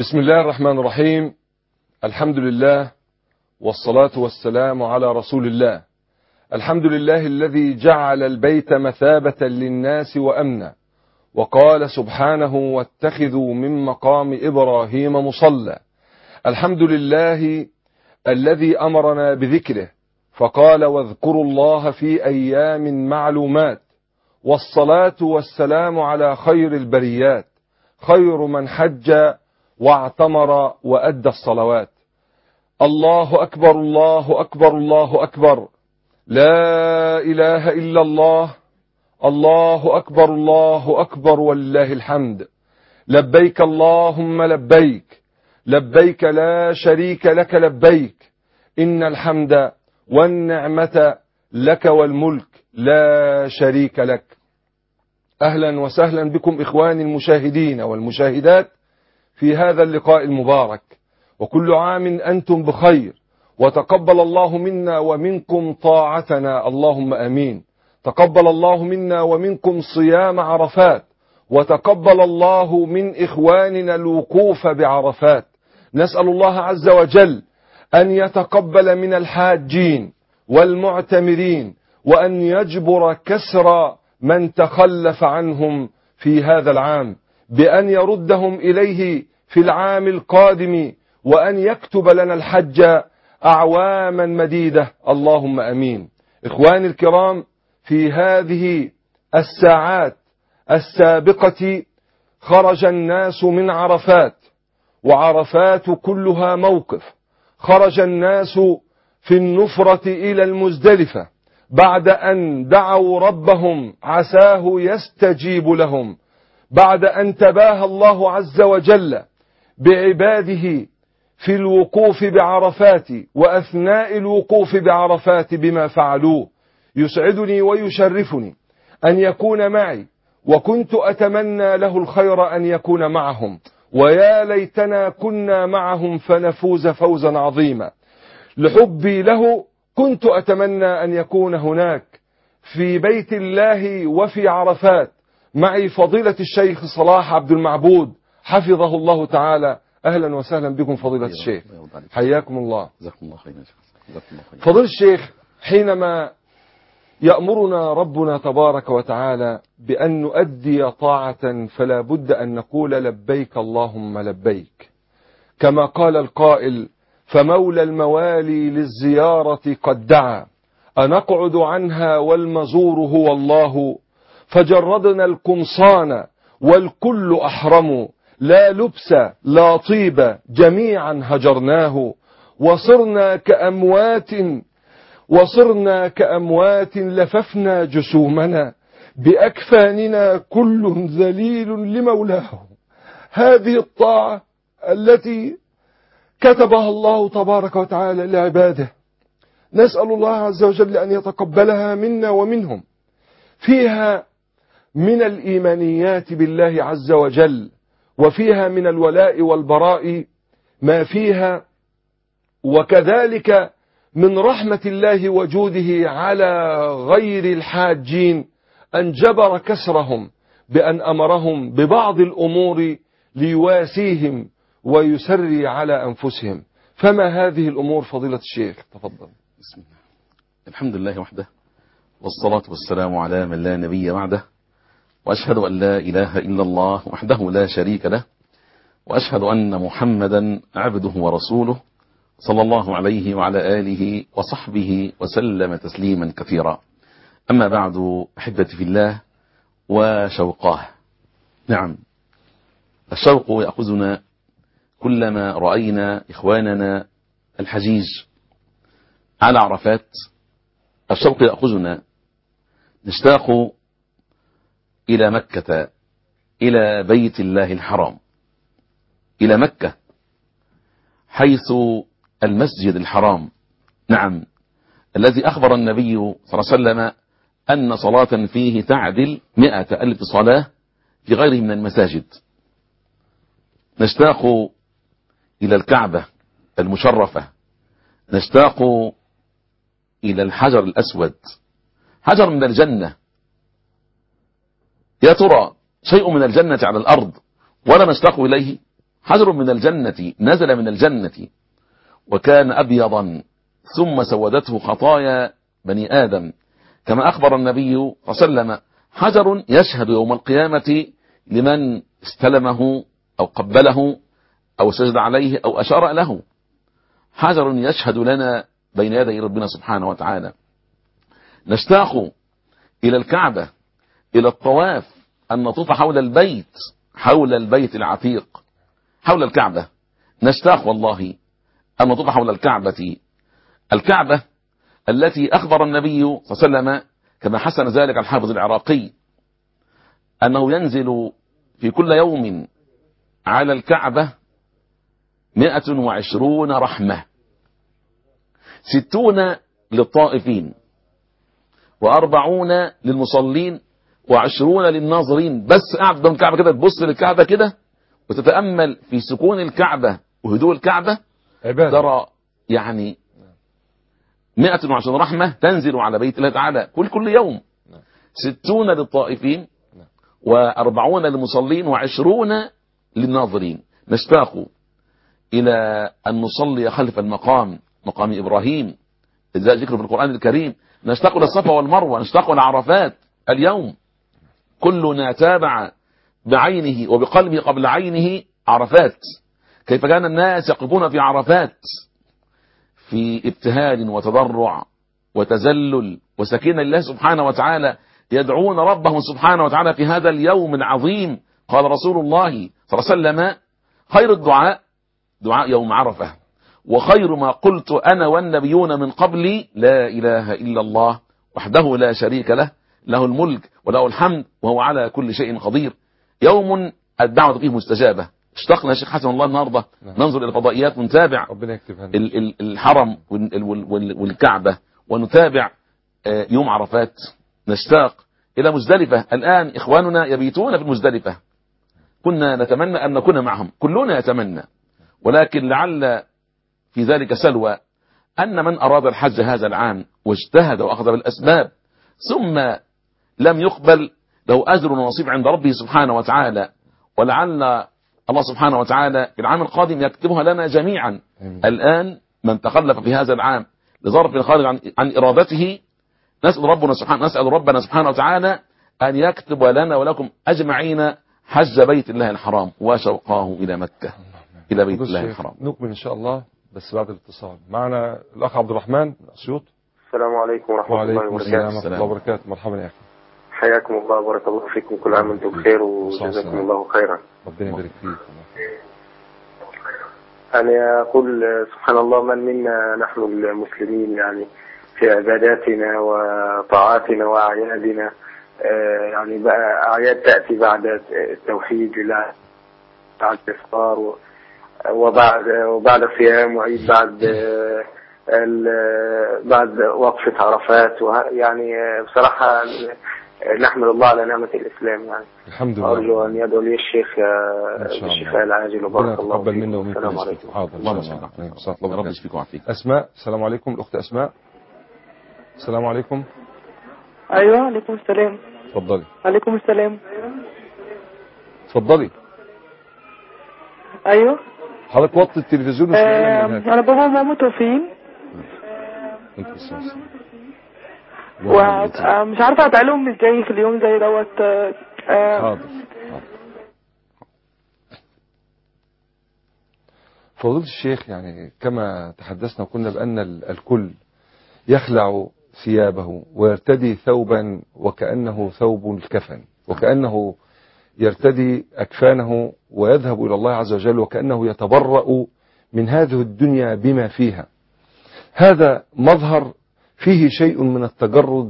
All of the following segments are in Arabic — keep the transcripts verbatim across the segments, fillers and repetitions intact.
بسم الله الرحمن الرحيم. الحمد لله والصلاة والسلام على رسول الله. الحمد لله الذي جعل البيت مثابة للناس وأمنا، وقال سبحانه واتخذوا من مقام إبراهيم مصلى. الحمد لله الذي أمرنا بذكره فقال واذكروا الله في أيام معلومات، والصلاة والسلام على خير البريات، خير من حج واعتمر وأدى الصلوات. الله أكبر الله أكبر الله أكبر، لا إله إلا الله، الله أكبر الله أكبر ولله الحمد. لبيك اللهم لبيك، لبيك لا شريك لك لبيك، إن الحمد والنعمة لك والملك لا شريك لك. أهلا وسهلا بكم إخواني المشاهدين والمشاهدات في هذا اللقاء المبارك، وكل عام أنتم بخير، وتقبل الله منا ومنكم طاعتنا اللهم آمين. تقبل الله منا ومنكم صيام عرفات، وتقبل الله من إخواننا الوقوف بعرفات. نسأل الله عز وجل أن يتقبل من الحاجين والمعتمرين، وأن يجبر كسر من تخلف عنهم في هذا العام، بأن يردهم إليه في العام القادم، وأن يكتب لنا الحج أعواما مديدة اللهم أمين. إخواني الكرام، في هذه الساعات السابقة خرج الناس من عرفات، وعرفات كلها موقف. خرج الناس في النفرة إلى المزدلفة بعد أن دعوا ربهم عساه يستجيب لهم، بعد أن تباهى الله عز وجل بعباده في الوقوف بعرفات وأثناء الوقوف بعرفات بما فعلوه. يسعدني ويشرفني أن يكون معي، وكنت أتمنى له الخير أن يكون معهم، ويا ليتنا كنا معهم فنفوز فوزا عظيما. لحبي له كنت أتمنى أن يكون هناك في بيت الله وفي عرفات معي فضيلة الشيخ صلاح عبد المعبود حفظه الله تعالى. أهلا وسهلا بكم فضيلة الشيخ، حياكم الله. فضيلة الشيخ، حينما يأمرنا ربنا تبارك وتعالى بأن نؤدي طاعة فلا بد أن نقول لبيك اللهم لبيك، كما قال القائل فمولى الموالي للزيارة قد دعا، أنقعد عنها والمزور هو الله، فجردنا القمصان والكل أحرم، لا لبس لا طيب جميعا هجرناه، وصرنا كأموات وصرنا كأموات لففنا جسومنا، بأكفاننا كل ذليل لمولاه. هذه الطاعة التي كتبها الله تبارك وتعالى لعباده، نسأل الله عز وجل أن يتقبلها منا ومنهم. فيها من الإيمانيات بالله عز وجل، وفيها من الولاء والبراء ما فيها، وكذلك من رحمة الله وجوده على غير الحاجين أن جبر كسرهم بأن أمرهم ببعض الأمور ليواسيهم ويسري على أنفسهم. فما هذه الأمور فضيلة الشيخ؟ تفضل. بسم الله، الحمد لله وحده، والصلاة والسلام على من لا نبي بعده، وأشهد أن لا إله إلا الله وحده لا شريك له، وأشهد أن محمدا عبده ورسوله صلى الله عليه وعلى آله وصحبه وسلم تسليما كثيرا. أما بعد، أحبتي في الله وشوقاه. نعم، الشوق يأخذنا كلما رأينا إخواننا الحجيج على عرفات. الشوق يأخذنا نشتاق إلى مكة، إلى بيت الله الحرام، إلى مكة حيث المسجد الحرام، نعم، الذي أخبر النبي صلى الله عليه وسلم أن صلاة فيه تعدل مئة ألف صلاة في غيره من المساجد. نشتاق إلى الكعبة المشرفة، نشتاق إلى الحجر الأسود، حجر من الجنة. يا ترى شيء من الجنة على الأرض ولا نشتاق إليه؟ حجر من الجنة نزل من الجنة وكان أبيضا ثم سودته خطايا بني آدم، كما أخبر النبي صلى الله عليه وسلم: حجر يشهد يوم القيامة لمن استلمه أو قبله أو سجد عليه أو أشار له. حجر يشهد لنا بين يدي ربنا سبحانه وتعالى. نشتاق إلى الكعبة، إلى الطواف، أن نطوف حول البيت، حول البيت العتيق، حول الكعبة. نشتاق والله أن نطوف حول الكعبة، الكعبة التي أخبر النبي صلى الله عليه وسلم كما حسن ذلك الحافظ العراقي أنه ينزل في كل يوم على الكعبة مئة وعشرون رحمة، ستون للطائفين وأربعون للمصلين وعشرون للناظرين. بس قاعد قدام الكعبة كده، تبص للكعبة كده وتتأمل في سكون الكعبة وهدوء الكعبة، عبادة. ترى يعني مئة وعشرون رحمة تنزل على بيت الله تعالى كل كل يوم، ستون للطائفين وأربعون للمصلين وعشرون للناظرين. نشتاق إلى أن نصلي خلف المقام، مقام إبراهيم إذا ذكر في القرآن الكريم. نشتاق إلى الصفا والمروة، نشتاق إلى عرفات. اليوم كلنا تابع بعينه وبقلبه قبل عينه عرفات، كيف كان الناس يقفون في عرفات في ابتهال وتضرع وتذلل وسكينة لله سبحانه وتعالى، يدعون ربهم سبحانه وتعالى في هذا اليوم العظيم. قال رسول الله صلى الله عليه وسلم: خير الدعاء دعاء يوم عرفة، وخير ما قلت أنا والنبيون من قبلي لا إله إلا الله وحده لا شريك له، له الملك وله الحمد وهو على كل شيء قدير. يوم الدعوة فيه مستجابة. اشتقنا يا شيخ حسن الله النهاردة ننظر إلى الفضائيات ونتابع الحرم والكعبة، ونتابع يوم عرفات. نشتاق إلى مزدلفة. الآن إخواننا يبيتون في مزدلفة، كنا نتمنى أن نكون معهم، كلنا يتمنى، ولكن لعل في ذلك سلوى أن من أراد الحج هذا العام واجتهد وأخذ بالأسباب ثم لم يقبل، له أجر ونصيب عند ربه سبحانه وتعالى، ولعل الله سبحانه وتعالى في العام القادم يكتبها لنا جميعا. الآن من تخلف في هذا العام لظرف خارج عن, عن إرادته، نسأل ربنا سبحانه نسأل ربنا سبحانه وتعالى أن يكتب لنا ولكم أجمعين حج بيت الله الحرام وشوقاه إلى مكة، إلى بيت الله الحرام. نكمل إن شاء الله بس بعد الاتصال. معنا الأخ عبد الرحمن من أسيوط. السلام عليكم ورحمة الله وبركاته. وعليكم السلام ورحمة الله وبركاته. مرحبا يا أخي. حياكم الله وبارك الله فيكم، كل عام وانتم بخير وجزاكم الله خيرا. ربنا يبارك فيك. أنا أقول سبحان الله، من منا نحن المسلمين يعني في عباداتنا وطاعاتنا وأعيادنا، يعني بقى أعياد تأتي بعد التوحيد لله، بعد الإفطار وبعد وبعد الصيام، وعيد بعد بعد وقفة عرفات، يعني بصراحة نحمد الله على نعمة الإسلام يعني. الحمد لله. أرجو أن يدعو لي الشيخ بالشفاء العاجل وبارك الله فيك. منا ومنكم. السلام عليكم. حاضر. الله يسلمك. ربنا يشفيك ويعافيك. أسماء. السلام عليكم. الأخت أسماء. السلام عليكم. أيوة عليكم السلام. اتفضلي. عليكم السلام. اتفضلي. أيوة. حضرتك وطي التلفزيون آه أنا بابا وماما متوفين. انت بس ومش عارفة أدعي لهم ازاي في اليوم زي دوت. آه حاضر. فضيلة الشيخ، يعني كما تحدثنا وقلنا بأن الكل يخلع ثيابه ويرتدي ثوبا وكأنه ثوب الكفن، وكأنه يرتدي أكفانه ويذهب إلى الله عز وجل وكأنه يتبرأ من هذه الدنيا بما فيها. هذا مظهر فيه شيء من التجرد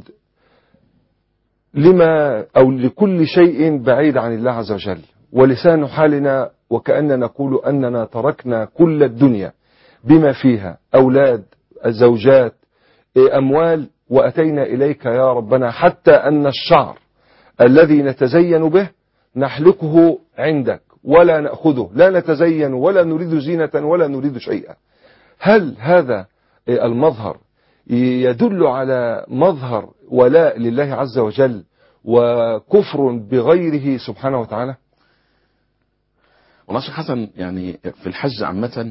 لما أو لكل شيء بعيد عن الله عز وجل، ولسان حالنا وكأننا نقول أننا تركنا كل الدنيا بما فيها، أولاد، الزوجات، أموال، وأتينا إليك يا ربنا، حتى أن الشعر الذي نتزين به نحلقه عندك ولا نأخذه، لا نتزين ولا نريد زينة ولا نريد شيئا. هل هذا المظهر يدل على مظهر ولاء لله عز وجل وكفر بغيره سبحانه وتعالى؟ والله شيخ حسن، يعني في الحج عامة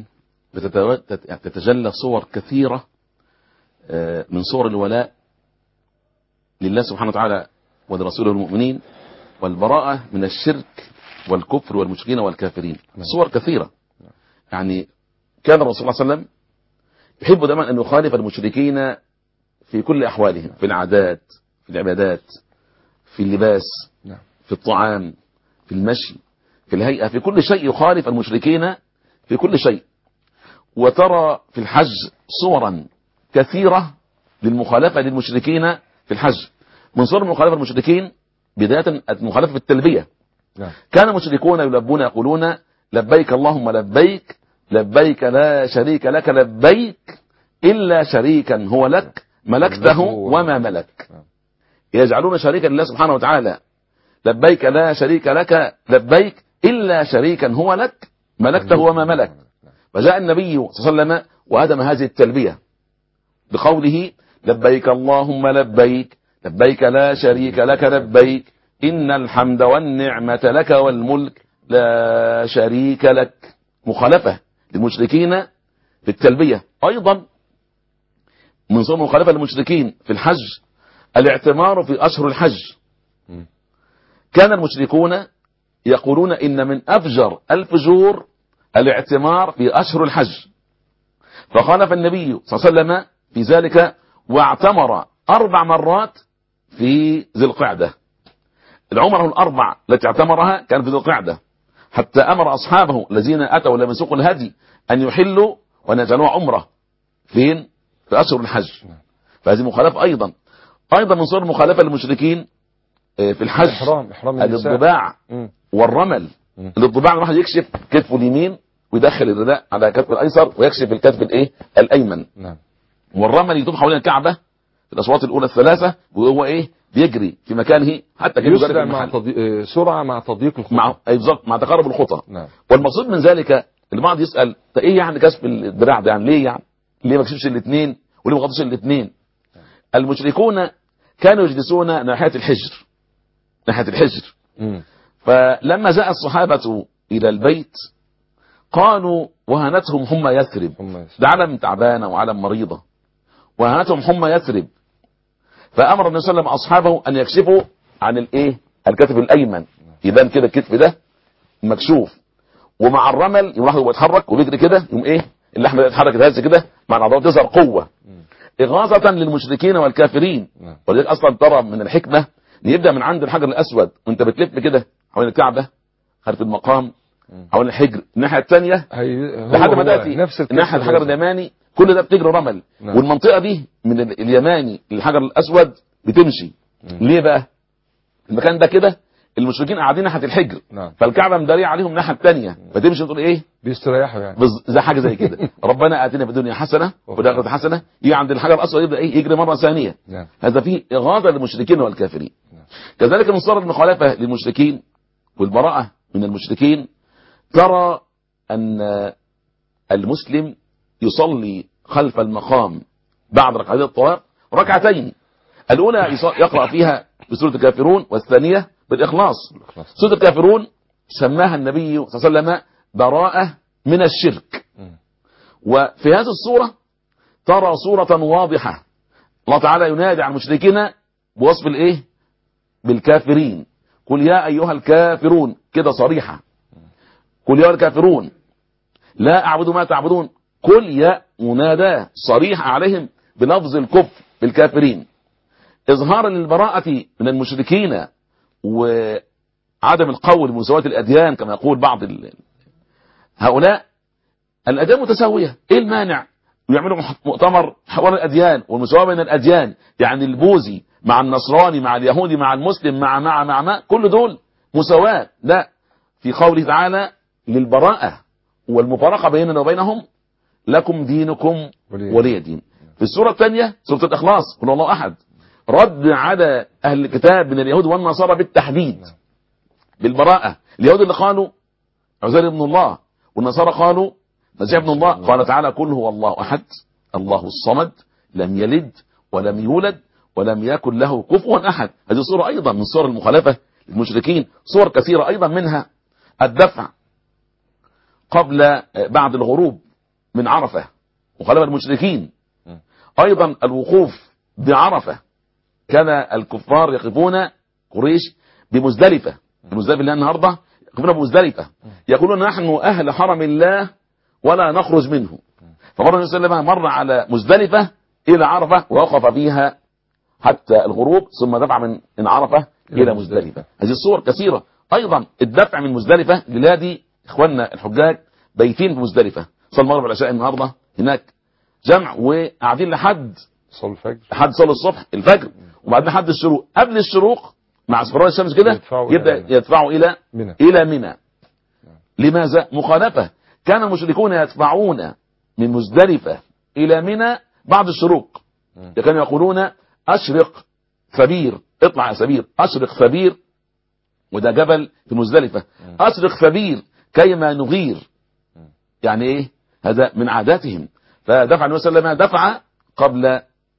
تتجلى صور كثيرة من صور الولاء لله سبحانه وتعالى ولرسوله المؤمنين، والبراءة من الشرك والكفر والمشركين والكافرين. صور كثيرة. يعني كان الرسول صلى الله عليه وسلم يحب دائما أن يخالف المشركين في كل أحوالهم، في العادات، في العبادات، في اللباس، في الطعام، في المشي، في الهيئة، في كل شيء يخالف المشركين في كل شيء. وترى في الحج صورا كثيرة للمخالفة للمشركين في الحج. من صور المخالفة للمشركين بداية المخالفة في التلبية. كان المشركون يلبون يقولون لبيك اللهم لبيك، لبيك لا شريك لك لبيك إلا شريكا هو لك ملكته وما ملك. يجعلون شريكا لله سبحانه وتعالى. لبيك لا شريك لك لبيك إلا شريكا هو لك ملكته وما ملك. فجاء النبي صلى الله عليه وسلم وهدم هذه التلبية بقوله لبيك اللهم لبيك، لبيك لا شريك لك لبيك إن الحمد والنعمة لك والملك لا شريك لك. مخالفة للمشركين في التلبية. أيضا من صور مخالفة للمشركين في الحج الاعتمار في أشهر الحج. كان المشركون يقولون إن من أفجر الفجور الاعتمار في أشهر الحج، فخالف النبي صلى الله عليه وسلم في ذلك واعتمر أربع مرات في ذي القعدة. العمره الأربع التي اعتمرها كان في ذي القعدة، حتى أمر أصحابه الذين أتوا ولم يسوقوا الهدي أن يحلوا وأن يجعلوا عمره فين؟ في أشهر الحج. فهذه مخالفة أيضا. أيضا من صور المخالفة للمشركين في الحج إحرام إحرام الضباع والرمل. الضباع الواحد يكشف كتفه اليمين ويدخل الرداء على كتف الأيسر ويكشف الكتف الإيه الأيمن. نعم. والرمل يطوف حوالين الكعبة في الأشواط الأولى الثلاثة وهو إيه بيجري في مكانه حتى كده يسرع مع تضي... سرعة مع تضييق الخطى، مع أي بالظبط مع تقارب الخطى. نعم. والمقصود من ذلك البعض يسأل طيب إيه يعني كشف الدراع ده؟ يعني ليه يعني ليه ما كشفش الاثنين وليه ما غطش الاثنين؟ المشركون كانوا يجلسون ناحية الحجر، ناحية الحجر. م. فلما جاء الصحابة إلى البيت قالوا وهنتهم حمى يثرب. ده علم تعبانة وعلم مريضة، وهنتهم حمى يثرب. فأمر النبي صلى الله عليه وسلم أصحابه أن يكشفوا عن الإيه الكتف الأيمن، يبان كده الكتف ده مكشوف. ومع الرمل يوم واحد يتحرك وبيجري كده يوم إيه اللحم يتحرك يتهز كده مع العضلات تظهر قوة إغاظة للمشركين والكافرين. ولذلك أصلا ترى من الحكمة يبدأ من عند الحجر الأسود وانت بتلف كده حوالين الكعبة خلف المقام حوالين الحجر الناحية الثانية لحد ما تأتي ناحية الحجر اليماني كل ده بتجري رمل. نعم. والمنطقة دي من اليماني للحجر الأسود بتمشي. مم. ليه بقى المكان ده كده المشركين قاعدين ناحية الحجر. نعم. فالكعبة مدارية عليهم الناحية الثانية فتمشي تقول ايه بيستريحوا يعني زي حاجة زي كده. ربنا آتنا في الدنيا حسنة وفي الآخرة حسنة. يجي عند الحجر الأسود يبدأ ايه يجري مرة ثانية. نعم. هذا فيه إغاظة للمشركين والكافرين. نعم. كذلك من صور المخالفة للمشركين والبراءة من المشركين ترى أن المسلم يصلي خلف المقام بعد ركعتين الطواف ركعتين، الأولى يقرأ فيها بسورة الكافرون والثانية بالإخلاص. سورة الكافرون سماها النبي صلى الله عليه وسلم براءة من الشرك. وفي هذه الصورة ترى صورة واضحة الله تعالى ينادي على المشركين بوصف الايه بالكافرين. قل يا أيها الكافرون كده صريحة. قل يا الكافرون لا أعبد ما تعبدون. قل يا منادى صريح عليهم بلفظ الكفر بالكافرين، إظهارا للبراءة من المشركين وعدم القول بمساواة الأديان كما يقول بعض هؤلاء. الأديان متساوية، إيه المانع ويعملوا مؤتمر حوار الأديان والمساواة بين الأديان؟ يعني البوذي مع النصراني مع اليهودي مع المسلم مع مع مع ما كل دول مساواة. لا، في قوله تعالى للبراءة والمفارقة بيننا وبينهم لكم دينكم ولي دين. في السورة الثانية سورة الإخلاص قل الله أحد رد على أهل الكتاب من اليهود والنصارى بالتحديد بالبراءة. اليهود اللي قالوا عزير ابن الله والنصارى قالوا مسيح ابن الله. قال تعالى قل هو الله أحد الله الصمد لم يلد ولم يولد ولم يكن له كفوا أحد. هذه صورة أيضا من صور المخالفة للمشركين. صور كثيرة أيضا منها الدفع قبل بعد الغروب من عرفة مخالفة المشركين. أيضا الوقوف بعرفة كان الكفار يقفون قريش بمزدلفة، بمزدلفة اللي النهاردة يقفون بمزدلفة يقولون نحن أهل حرم الله ولا نخرج منه. فمر النبي صلى الله عليه وسلم مر على مزدلفة إلى عرفة ووقف فيها حتى الغروب ثم دفع من عرفة إلى مزدلفة. هذه الصور كثيرة. أيضا الدفع من مزدلفة لنادي إخواننا الحجاج بيتين في مزدلفة، صلى المغرب والعشاء النهاردة هناك جمع وقاعدين لحد صلاة الفجر، لحد صلاة الصبح الفجر، وبعدين لحد الشروق. قبل الشروق مع اصفرار الشمس كده يبدأ يدفعوا إلى منى. إلى منى. لماذا؟ مخالفة. كان المشركون يدفعون من مزدلفة إلى منى بعد الشروق، كانوا يقولون أشرق ثبير، اطلع يا ثبير، أشرق ثبير، وده جبل في مزدلفة، أشرق ثبير كيما نغير. يعني إيه؟ هذا من عاداتهم. فدفع النبي صلى الله عليه وسلم دفع قبل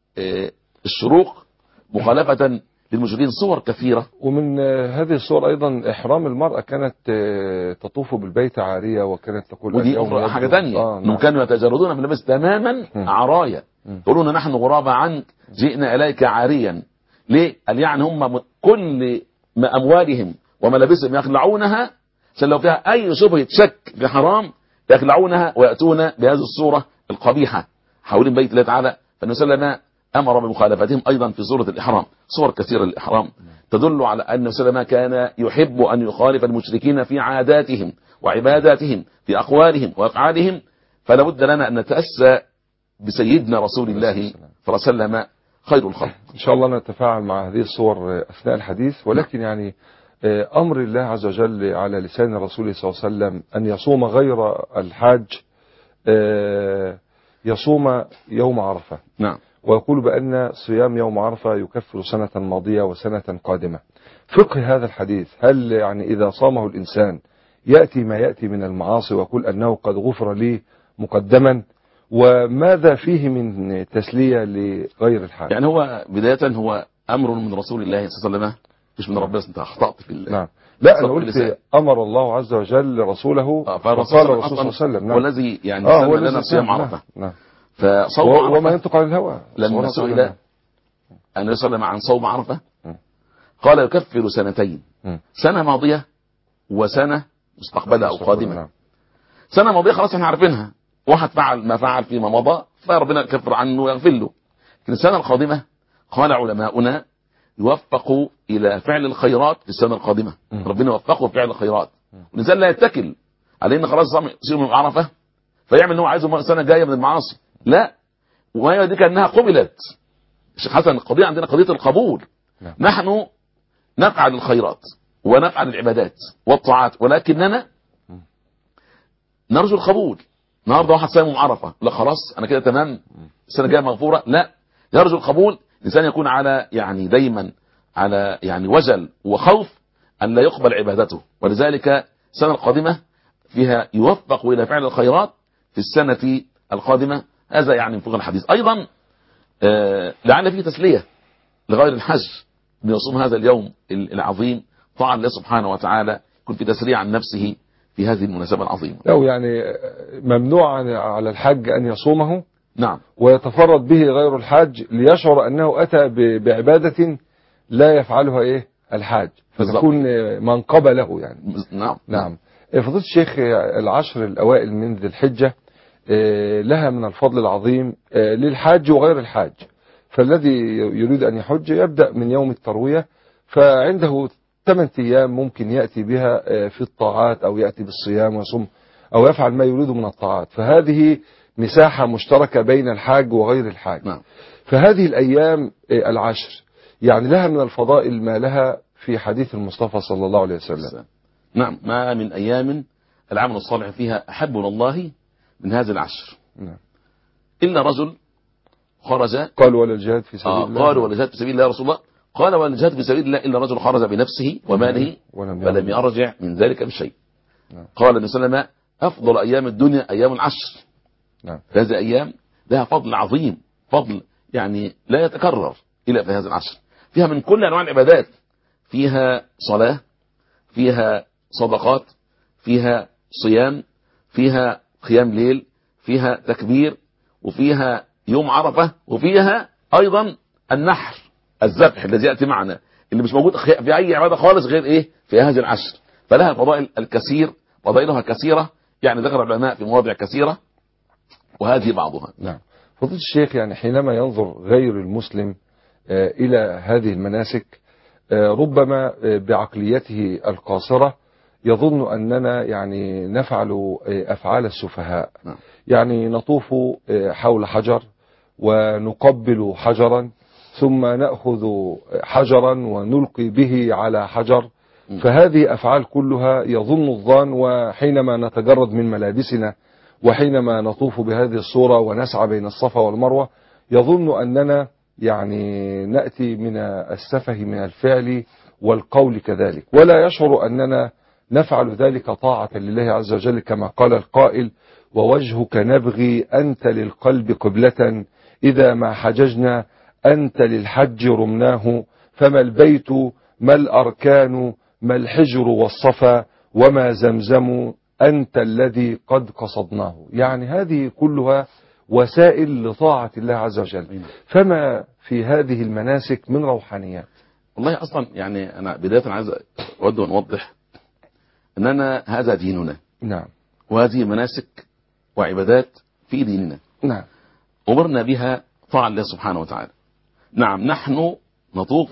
الشروق مخالفة للمشركين. صور كثيرة. ومن هذه الصور أيضا إحرام المرأة، كانت تطوف بالبيت عارية وكانت تقول ودي أخرى حاجة تانية. آه نعم. كانوا يتجردون من اللبس تماما عرايا، يقولون نحن غرابة عنك جئنا إليك عاريا. ليه؟ قال يعني هم كل ما أموالهم وملابسهم يخلعونها عشان لو فيها أي شبهة شك في حرام يخلعونها ويأتون بهذه الصورة القبيحة حول بيت الله تعالى. فالنبي صلى الله عليه وسلم أمر بمخالفتهم أيضا في صورة الإحرام. صور كثيرة للإحرام تدل على أن النبي صلى الله عليه وسلم كان يحب أن يخالف المشركين في عاداتهم وعباداتهم في أقوالهم وأفعالهم. فلا بد لنا أن نتأسى بسيدنا رسول الله صلى الله عليه وسلم خير الخلق. إن شاء الله نتفاعل مع هذه الصور أثناء الحديث، ولكن يعني أمر الله عز وجل على لسان رسوله صلى الله عليه وسلم أن يصوم غير الحاج، يصوم يوم عرفة. نعم. ويقول بأن صيام يوم عرفة يكفر سنة ماضية وسنة قادمة. فقه هذا الحديث، هل يعني إذا صامه الإنسان يأتي ما يأتي من المعاصي ويقول أنه قد غفر لي مقدما، وماذا فيه من تسلية لغير الحاج؟ يعني هو بداية هو أمر من رسول الله صلى الله عليه وسلم، مش من ربنا. انت اخطأت في الله. نعم. لا أنا قلت أمر الله عز وجل رسوله، آه فقال الرسول صلى الله عليه وسلم نعم. والذي يعني آه سمى لنا صيام عرفة. نعم. فصوم عرفة وما ينطق عن الهوى. لما سئل النبي صلى الله عليه وسلم عن صوم عرفة قال يكفر سنتين، سنة ماضية وسنة مستقبلة أو قادمة. نعم. سنة ماضية خلاص احنا عارفينها، واحد فعل ما فعل فيما مضى فربنا يكفر عنه ويغفر له. لكن السنة القادمة قال علماؤنا يوفق إلى فعل الخيرات في السنة القادمة. ربنا يوفقه في فعل الخيرات. الإنسان لا يتكل على إن خلاص صيام من عرفة فيعمل إنه عايزه السنة الجاية من المعاصي. لا، وهي دي كأنها قبلت. الشيخ حسن القضية عندنا قضية القبول. نعم. نحن نفعل الخيرات ونفعل العبادات والطاعات، ولكننا نرجو القبول. النهارده واحد صايم من عرفة لا خلاص أنا كده تمام السنة الجاية مغفورة، لا، يرجو القبول. الإنسان يكون على يعني دايما على يعني وجل وخوف أن لا يقبل عبادته، ولذلك السنة القادمة فيها يوفق إلى فعل الخيرات في السنة القادمة. هذا يعني من فقه الحديث. أيضا آه لعل فيه تسلية لغير الحج أن يصوم هذا اليوم العظيم طاعة لله سبحانه وتعالى، يكون في تسلية عن نفسه في هذه المناسبة العظيمة. لو يعني ممنوع على الحج أن يصومه. نعم. ويتفرد به غير الحاج ليشعر أنه أتى بعبادة لا يفعلها إيه الحاج، فتكون منقبة له يعني. نعم. نعم. فضيلة الشيخ، العشر الأوائل من ذي الحجة لها من الفضل العظيم للحاج وغير الحاج. فالذي يريد أن يحج يبدأ من يوم التروية، فعنده ثمانية أيام ممكن يأتي بها في الطاعات، أو يأتي بالصيام ويصوم أو يفعل ما يريد من الطاعات. فهذه مساحة مشتركة بين الحاج وغير الحاج. نعم. فهذه الأيام العشر يعني لها من الفضائل ما لها في حديث المصطفى صلى الله عليه وسلم. نعم. ما من أيام العمل الصالح فيها أحب إلى الله من هذه العشر. نعم. إلا رجل خرج. قال ولا الجهاد في سبيل آه الله. قال ولا الجهاد في سبيل الله يا رسول الله. قال ولا الجهاد في سبيل الله إلا رجل خرج بنفسه وماله فلم يرجع من ذلك بشيء. نعم. قال النبي صلى الله عليه وسلم أفضل أيام الدنيا أيام العشر. نعم. هذه أيام لها فضل عظيم، فضل يعني لا يتكرر إلا في هذا العشر. فيها من كل أنواع العبادات، فيها صلاة، فيها صدقات، فيها صيام، فيها قيام ليل، فيها تكبير، وفيها يوم عرفة، وفيها أيضا النحر الذبح الذي يأتي معنا، اللي مش موجود في أي عبادة خالص غير إيه في هذه العشر. فلها فضائل الكثير، فضائلها كثيرة، يعني ذكر العلماء في مواضع كثيرة، وهذه بعضها. نعم. فضيلة الشيخ، يعني حينما ينظر غير المسلم إلى هذه المناسك ربما بعقليته القاصرة يظن أننا يعني نفعل أفعال السفهاء، يعني نطوف حول حجر ونقبل حجرا ثم نأخذ حجرا ونلقي به على حجر، فهذه أفعال كلها يظن الظان، وحينما نتجرد من ملابسنا وحينما نطوف بهذه الصورة ونسعى بين الصفا والمروة يظن أننا يعني نأتي من السفه من الفعل والقول كذلك، ولا يشعر أننا نفعل ذلك طاعة لله عز وجل، كما قال القائل: ووجهك نبغي أنت للقلب قبلة، إذا ما حججنا أنت للحج رمناه، فما البيت ما الأركان ما الحجر والصفا، وما زمزم أنت الذي قد قصدناه. يعني هذه كلها وسائل لطاعة الله عز وجل، فما في هذه المناسك من روحانيات؟ والله أصلا يعني أنا بداية عايز أود أن أوضح أننا هذا ديننا. نعم. وهذه مناسك وعبادات في ديننا. نعم. أمرنا بها طاعة الله سبحانه وتعالى. نعم، نحن نطوف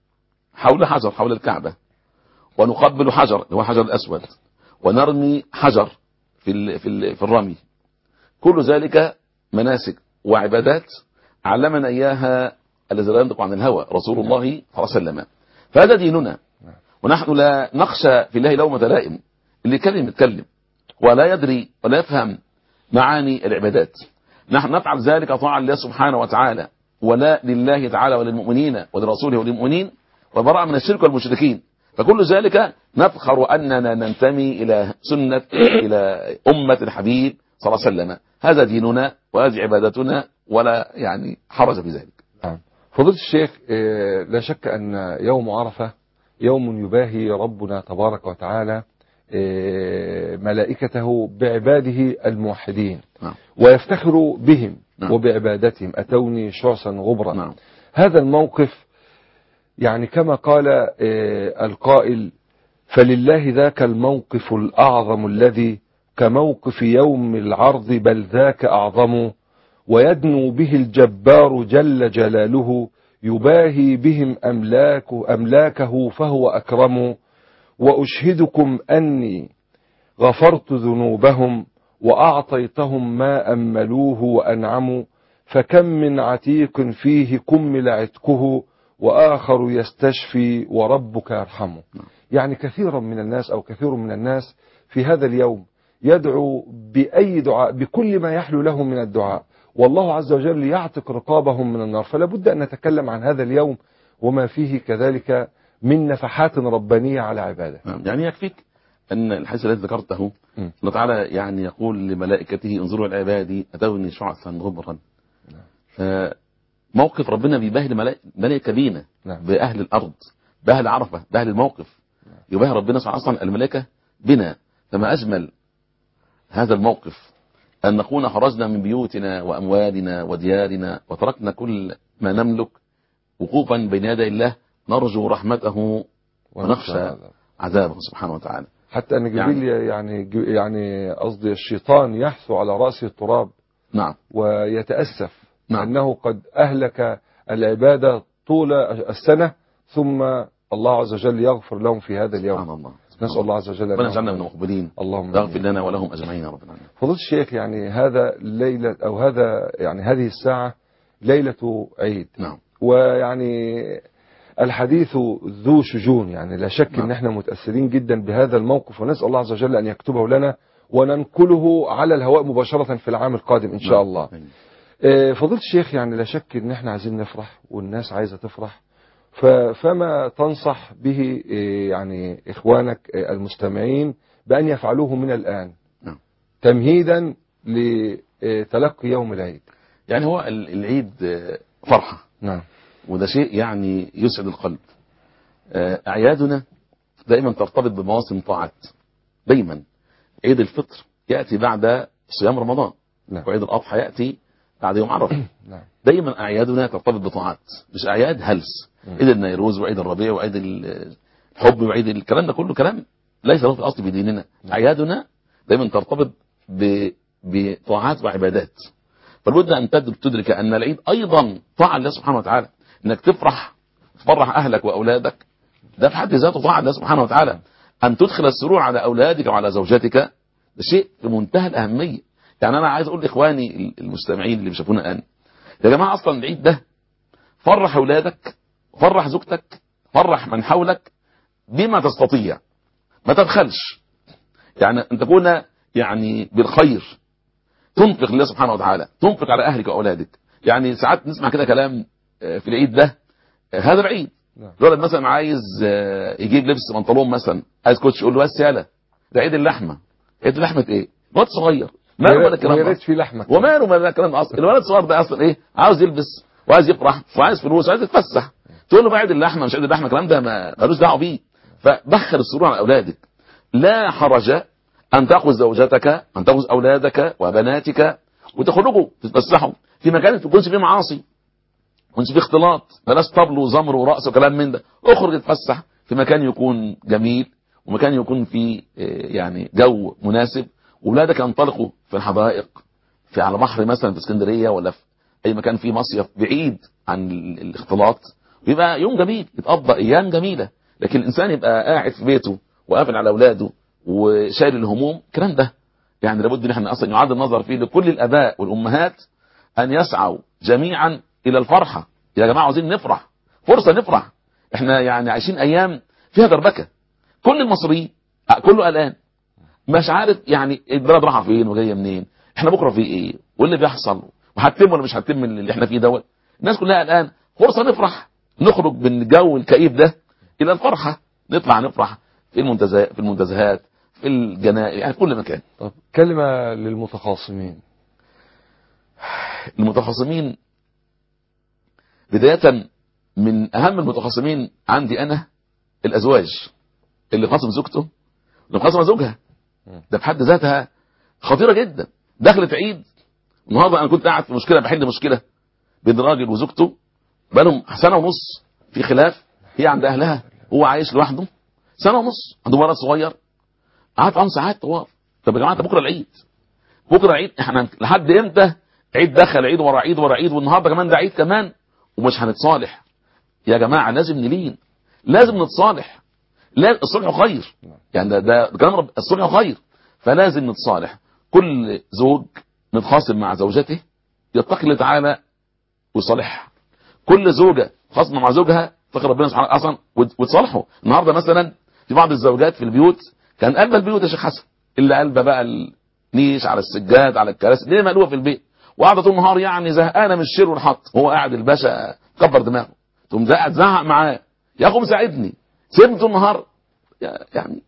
حول حجر، حول الكعبة، ونقبل حجر اللي هو حجر الأسود، ونرمي حجر في ال في ال في الرمي. كل ذلك مناسك وعبادات علمنا إياها الذي لا ينطق عن الهوى رسول الله صلى الله عليه وسلم. فهذا ديننا، ونحن لا نخشى في الله لومة لائم. اللي يتكلم يتكلم ولا يدري ولا يفهم معاني العبادات. نحن نفعل ذلك طاعة لله سبحانه وتعالى، ولا لله تعالى وللمؤمنين ولرسوله وللمؤمنين، وبراء من الشرك والمشركين. فكل ذلك نفخر أننا ننتمي إلى سنة إلى أمة الحبيب صلى الله عليه وسلم. هذا ديننا وهذه عبادتنا، ولا يعني حرج في ذلك. نعم. فضيلة الشيخ، لا شك أن يوم عرفة يوم يباهي ربنا تبارك وتعالى ملائكته بعباده الموحدين. نعم. ويفتخر بهم. نعم. وبعبادتهم أتوني شعثا غبرا. نعم. هذا الموقف يعني كما قال القائل: فلله ذاك الموقف الأعظم الذي كموقف يوم العرض بل ذاك أعظم، ويدنو به الجبار جل جلاله يباهي بهم أملاك أملاكه فهو أكرم، وأشهدكم أني غفرت ذنوبهم وأعطيتهم ما أملوه وأنعموا، فكم من عتيق فيه كمل عتقه وآخر يستشفي وربك يرحمه. يعني كثيرا من الناس أو كثير من الناس في هذا اليوم يدعو بأي دعاء بكل ما يحلو له من الدعاء، والله عز وجل يعتق رقابهم من النار. فلا بد أن نتكلم عن هذا اليوم وما فيه كذلك من نفحات ربانية على عباده. يعني يكفيك أن الحديث الذي ذكرته الله تعالى يعني يقول لملائكته: انظروا العبادي أتوني شعثا غبرا. موقف ربنا بيباهي الملائكة بينا. نعم. بأهل الأرض، بأهل عرفة، بأهل الموقف. يباهي ربنا أصلا الملائكة بنا. فما أجمل هذا الموقف أن نكون خرجنا من بيوتنا وأموالنا وديارنا وتركنا كل ما نملك وقوفا بين يدي الله نرجو رحمته ونخشى عذابه سبحانه وتعالى. حتى أن جبريل يعني يعني قصدي الشيطان يحثو على رأسه التراب. نعم. ويتأسف. نعم. أنه قد أهلك العبادة طول السنة ثم الله عز وجل يغفر لهم في هذا اليوم. سبحان الله. نسأل الله عز وجل ربنا يجعلنا من المقبلين. اللهم يغفر لنا ولهم أجمعين يا رب العالمين. فضيلة الشيخ، يعني هذا ليلة أو هذا يعني هذه الساعة ليلة عيد. نعم. ويعني الحديث ذو شجون، يعني لا شك. نعم. ان احنا متأثرين جدا بهذا الموقف، ونسأل الله عز وجل أن يكتبه لنا وننقله على الهواء مباشرة في العام القادم إن شاء نعم. الله. نعم. فضيلة الشيخ، يعني لا شك ان احنا عايزين نفرح والناس عايزة تفرح، فما تنصح به يعني إخوانك المستمعين بأن يفعلوه من الآن نعم. تمهيدا لتلقي يوم العيد؟ يعني هو العيد فرحة. نعم. وده شيء يعني يسعد القلب. أعيادنا دائما ترتبط بمواسم طاعات. دايما عيد الفطر يأتي بعد صيام رمضان. نعم. وعيد الأضحى يأتي بعد يوم عرفة. نعم. دايما أعيادنا ترتبط بطاعات، مش أعياد هلس. عيد النيروز وعيد الربيع وعيد الحب وعيد الكلام ده كله كلام ليس له في الأصل في ديننا. أعيادنا دايما ترتبط ب... بطاعات وعبادات. فالبد أن تدرك أن العيد أيضا طاعة لله سبحانه وتعالى، أنك تفرح تفرح أهلك وأولادك، ده في حد ذاته طاعة لله سبحانه وتعالى. أن تدخل السرور على أولادك وعلى زوجتك ده شيء في منتهى الأهمية. يعني أنا عايز أقول لإخواني المستمعين اللي بيشوفونا الآن، يا جماعة أصلا العيد ده فرح أولادك، فرح زوجتك، فرح من حولك بما تستطيع، ما تبخلش. يعني أن تكون يعني بالخير، تنفق لله سبحانه وتعالى، تنفق على أهلك وأولادك. يعني ساعات نسمع كده كلام في العيد ده، هذا العيد الولد مثلا عايز يجيب لبس بنطلون مثلا، عايز كوتش، يقول له بس يالا ده عيد اللحمه. عيد اللحمه ايه؟ الولد صغير ماله ولا الكلام ده، في لحمه وماله ولا الكلام ده اصلا. الولد الصغير ده اصلا ايه؟ عاوز يلبس وعايز يفرح وعايز فلوس وعايز يتفسح، تقول له بقى عيد اللحمه مش عيد اللحمه، الكلام ده ما ملوش دعوه بيه. فدخل السرور على اولادك. لا حرج ان تاخذ زوجتك، ان تاخذ اولادك وبناتك وتخرجوا تتفسحوا في مكان ما تكونش فيه معاصي، وانت في اختلاط، بلاش طبل وزمر ورقص وكلام من ده. اخرج اتفسح في مكان يكون جميل، ومكان يكون فيه يعني جو مناسب، واولادك ينطلقوا في الحدائق، في على بحر مثلا في اسكندريه ولا في اي مكان فيه مصيف بعيد عن الاختلاط، ويبقى يوم جميل يتقضى ايام جميله. لكن الانسان يبقى قاعد في بيته وقافل على اولاده وشايل الهموم، الكلام ده يعني لابد ان احنا اصلا يعاد النظر فيه لكل الاباء والامهات ان يسعوا جميعا الى الفرحة. يا جماعة عاوزين نفرح، فرصة نفرح. احنا يعني عايشين ايام فيها دربكة، كل المصريين كله قلقان، مش عارف يعني البلد رايحة فين وجاية منين، احنا بكرة في ايه واللي بيحصل، وهتتم ولا مش هتتم اللي احنا فيه دوت. الناس كلها قلقان، فرصة نفرح، نخرج من الجو الكئيب ده الى الفرحة، نطلع نفرح في المنتزهات في المنتزهات في الجنائن، يعني في كل مكان. طب كلمة للمتخاصمين. المتخاصمين بداية من أهم المتخاصمين عندي أنا الأزواج، اللي خاصم زوجته اللي خاصم زوجها، ده بحد ذاتها خطيرة جدا. دخلت عيد النهارده، أنا كنت قاعد في مشكلة بحل مشكلة بين راجل وزوجته بقالهم سنة ونص في خلاف، هي عند أهلها هو عايش لوحده سنة ونص، عنده ولد صغير. قعدت عن ساعات طوال. طب يا جماعة ده بكرة العيد، بكرة العيد، احنا لحد امتى عيد دخل عيد ورا عيد ورا عيد، والنهارده كمان ده عيد كمان ومش هنتصالح؟ يا جماعة لازم نلين، لازم نتصالح. لا الصلح خير، يعني ده ده كلام رب، الصلح خير. فلازم نتصالح، كل زوج نتخاصم مع زوجته يتقي الله تعالى ويصالحها، كل زوجة خاصمة مع زوجها تقي ربنا سبحانه اصلا وتصالحوا. النهارده مثلا في بعض الزوجات في البيوت كان قلب البيوت يا شيخ حسن، اللي قلبه بقى النيش على السجاد على الكراسي، ليه مقلوبه في البيت، وقاعده طول النهار يعني زهقانه من الشير والحط، هو قاعد الباشا كبر دماغه، تقوم قاعد زعق معاه، يا اخو مساعدني، سيبني طول النهار، يعني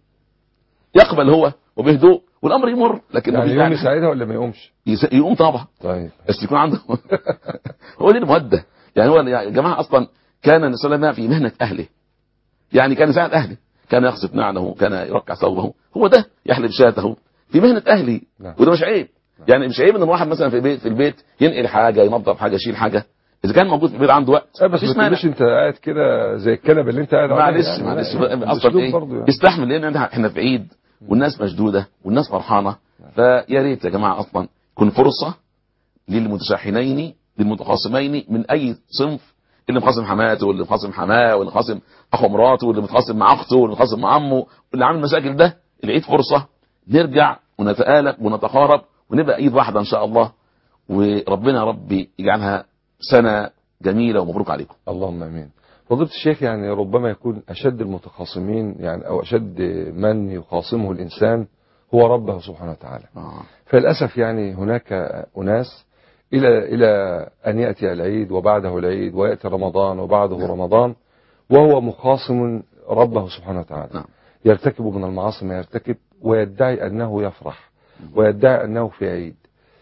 يقبل هو وبهدوء والامر يمر. لكن يعني يقوم يساعدها ولا ما يقومش؟ يقوم طبعا. طيب بس يكون عنده هو دي الموده. يعني هو يا جماعه اصلا كان النبي صلى الله عليه وسلم في مهنه اهله، يعني كان يساعد اهله، كان يخصف نعله، كان يركع ثوبه، هو ده يحلب شاته في مهنه اهلي. نعم. وده مش عيب، يعني مش عيب ان الواحد مثلا في البيت في البيت ينقل حاجه، ينظف حاجه، يشيل حاجه، اذا كان موجود في البيت عنده وقت. بس ما تقوليش انت قاعد كده زي الكنبه اللي انت قاعد عليها. معلش يعني معلش يعني اصلا ايه يعني. يستحمل، لان احنا في عيد والناس مشدوده والناس فرحانه. فيا ريت يا جماعه اصلا يكون فرصه للمتشاحنين للمتخاصمين من اي صنف، اللي مخاصم حماته واللي مخاصم حماه واللي مخاصم اخو مراته واللي متخاصم مع اخته واللي متخاصم مع عمه واللي عامل مشاكل، ده العيد فرصه نرجع ونتآلف ونتقارب ونبقى ايد واحده ان شاء الله، وربنا ربي يجعلها سنه جميله ومبروك عليكم. اللهم امين. فضيلة الشيخ، يعني ربما يكون اشد المتخاصمين يعني او اشد من يخاصمه الانسان هو ربه سبحانه وتعالى. آه. فللاسف يعني هناك اناس الى الى ان ياتي العيد وبعده العيد وياتي رمضان وبعده نعم. رمضان وهو مخاصم ربه سبحانه وتعالى. نعم. يرتكب من المعاصي ما يرتكب ويدعي انه يفرح ويدعي انه في عيد،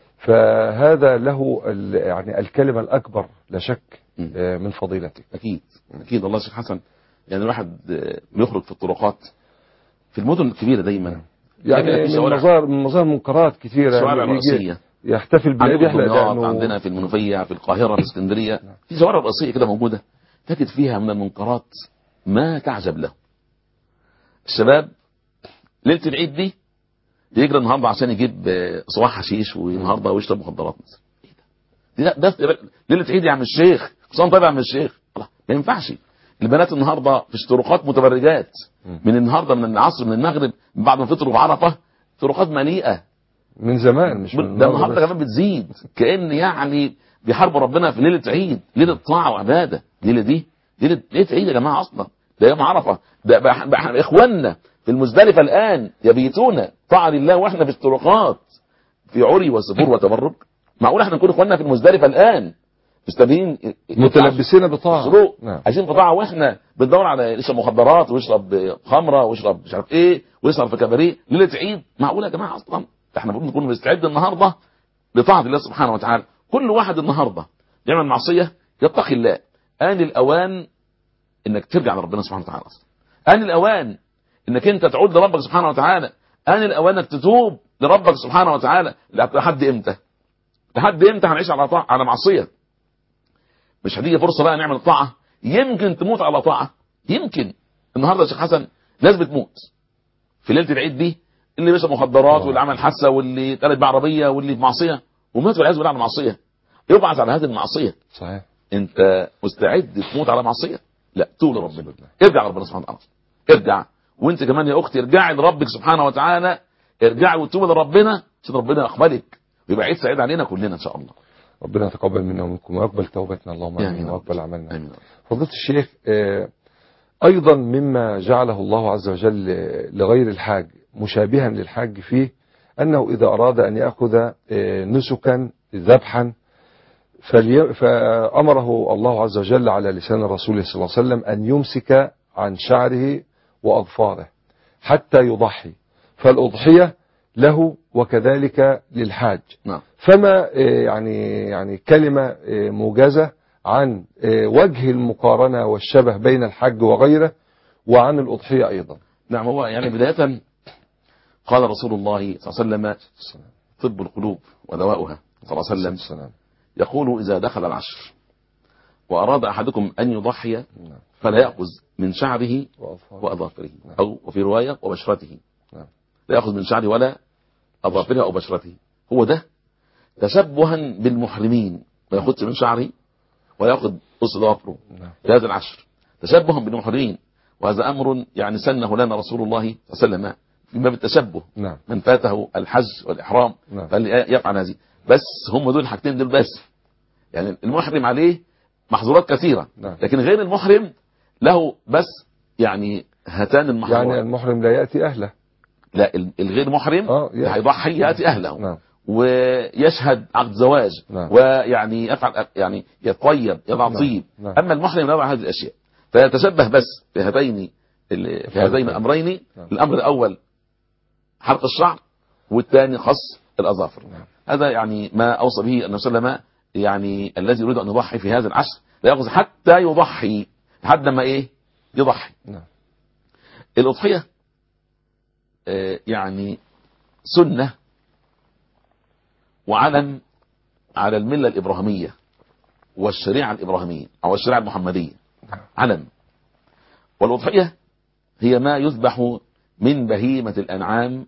فهذا له يعني الكلمة الأكبر لا شك من فضيلته. أكيد أكيد والله شيخ حسن. يعني الواحد بيخرج في الطرقات في المدن الكبيرة دايما يعني من مظاهر من مظاهر منكرات كثيره شوارع يعني رئيسية يحتفل بالعيد يحلق عندنا دقنه. عندنا في المنوفية، في القاهرة، في اسكندرية، في شوارع رئيسية كده موجودة تجد فيها من المنكرات ما تعجب له. الشباب ليلة العيد دي يجري النهارده عشان يجيب صواح حشيش والنهارده ويشرب مخدرات مثلا. ايه ده؟ ده, ده ليلة عيد يا عم الشيخ، صوم طيب يا عم الشيخ. ما ينفعش. البنات النهارده في اشتراكات متبرجات من النهارده، من العصر، من المغرب، من بعد ما فطروا في عرفه، اشتراكات مليئه من زمان مش من ده النهارده كمان بتزيد، كأن يعني بيحاربوا ربنا في ليله عيد، ليله طاعه وعباده. ليله دي ليله ليله عيد يا جماعه، اصلا ده يوم عرفه. ده بح... بح... اخواننا في المزدلفه الان يبيتون طاعه لله واحنا في اشتراكات في عري وسفور وتبرج. معقول احنا نكون اخواننا في المزدلفه الان مستبين متلبسين بطاعه، نعم، عايزين بطاعه، واحنا بندور على يشرب مخدرات ويشرب خمره ويشرب مش عارف ايه ويسهر في كباريه ليله عيد؟ معقول يا جماعه؟ اصلا احنا المفروض نكون مستعد النهارده لطاعه الله سبحانه وتعالى. كل واحد النهارده يعمل معصيه يتقي الله. آن الاوان انك ترجع لربنا سبحانه وتعالى. اصلا آن الاوان انك انت تعود لربك سبحانه وتعالى. آن الاوان انك تتوب لربك سبحانه وتعالى. لحد امتى؟ لحد امتى هنعيش على طاعه على معصيه؟ مش هتيجي فرصه بقى نعمل طاعه؟ يمكن تموت على طاعه، يمكن. النهارده يا شيخ حسن ناس بتموت في ليله العيد دي، اللي بيشرب مخدرات واللي عمل حادثه واللي اتقلب بعربيه واللي في معصيه ومات والعياذ بالله على معصيه، يبعث على هذه المعصيه. صحيح. انت مستعد تموت على معصيه؟ لا، توب لربنا، ارجع لربنا سبحانه وتعالى، ارجع. وانت كمان يا اختي ارجعي لربك سبحانه وتعالى، ارجعي وتوبي لربنا عشان ربنا يقبلك ويبقى عيد سعيد علينا كلنا ان شاء الله. ربنا يتقبل منا ومنكم ويقبل توبتنا اللهم امين ويقبل عملنا. آمين. فضيلة الشيخ، ايضا مما جعله الله عز وجل لغير الحاج مشابها للحاج فيه انه اذا اراد ان ياخذ نسكا ذبحا فامره الله عز وجل على لسان رسوله صلى الله عليه وسلم ان يمسك عن شعره واظفاره حتى يضحي، فالاضحيه له وكذلك للحاج. نعم. فما يعني يعني كلمة موجزة عن وجه المقارنة والشبه بين الحج وغيره وعن الأضحية أيضا. نعم. هو يعني بداية قال رسول الله صلى الله عليه وسلم طب القلوب ودواؤها صلى الله عليه وسلم يقول إذا دخل العشر وأراد أحدكم أن يضحي فلا يأخذ من شعره وأظافره، أو وفي رواية وبشرته، لا يأخذ من شعره ولا أظافره أو بشرته. هو ده تشبها بالمحرمين، ما ياخدش من شعره ولا ياخذ قص ظافره في هذا العشر، تشبها بالمحرمين. وهذا أمر يعني سنه لنا رسول الله صلى الله عليه وسلم في باب التشبه. نعم. من فاته الحج والإحرام نعم. فليفعل هذه. بس هم دول الحاجتين دول بس. يعني المحرم عليه محظورات كثيرة. نعم. لكن غير المحرم له بس يعني هاتان المحظورات. يعني المحرم لا يأتي أهله. لا، الغير محرم آه هيضحي يأتي أهله. نعم. ويشهد عقد زواج. نعم. ويعني يفعل يعني يطيب يضع طيب. نعم. أما المحرم لا يضع هذه الأشياء، فيتشبه بس في هذين في هذين الأمرين. نعم. الأمر الأول حلق الشعر، والثاني خص الأظافر. نعم. هذا يعني ما أوصى به النبي صلى الله عليه وسلم. يعني الذي يريد أن يضحي في هذا العشر لا يأخذ حتى يضحي، لحد ما إيه يضحي. نعم. الأضحية آه يعني سنة وعلم على الملة الإبراهيمية والشريعة الإبراهيمية أو الشريعة المحمدية. علم. والأضحية هي ما يذبح من بهيمة الأنعام،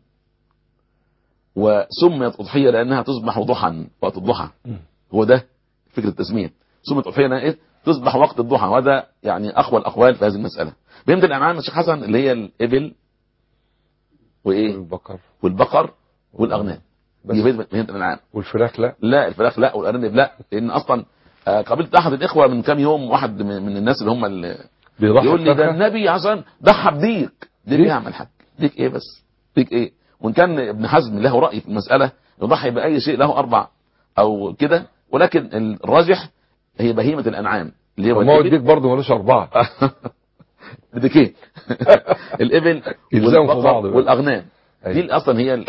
وسميت أضحية لأنها تصبح ضحى وقت الضحى. هو ده فكرة التسمية. سميت أضحية لأنها إيه؟ تصبح وقت الضحى. وهذا يعني أقوى الأقوال في هذه المسألة. بهيمة الأنعام يا شيخ حسن اللي هي الإبل وإيه والبقر والبقر والأغنام. دي بهيمة الأنعام. والفراخ لا لا الفراخ لا، والأرنب لا. لأن أصلا قابلت أحد الإخوة من كام يوم، واحد من الناس اللي هم اللي يقول لي ده النبي عشان ضحى بديك. ديك ايه يعمل حاج؟ ديك ايه بس؟ ديك ايه؟ وان كان ابن حزم له رأي في المسألة يضحي بأي شيء له أربع أو كده، ولكن الراجح هي بهيمة الأنعام اللي هو الإبل. الديك برضه ملوش أربعة. بديك ايه؟ الإبل والبقر والأغنام. دي أصلا هي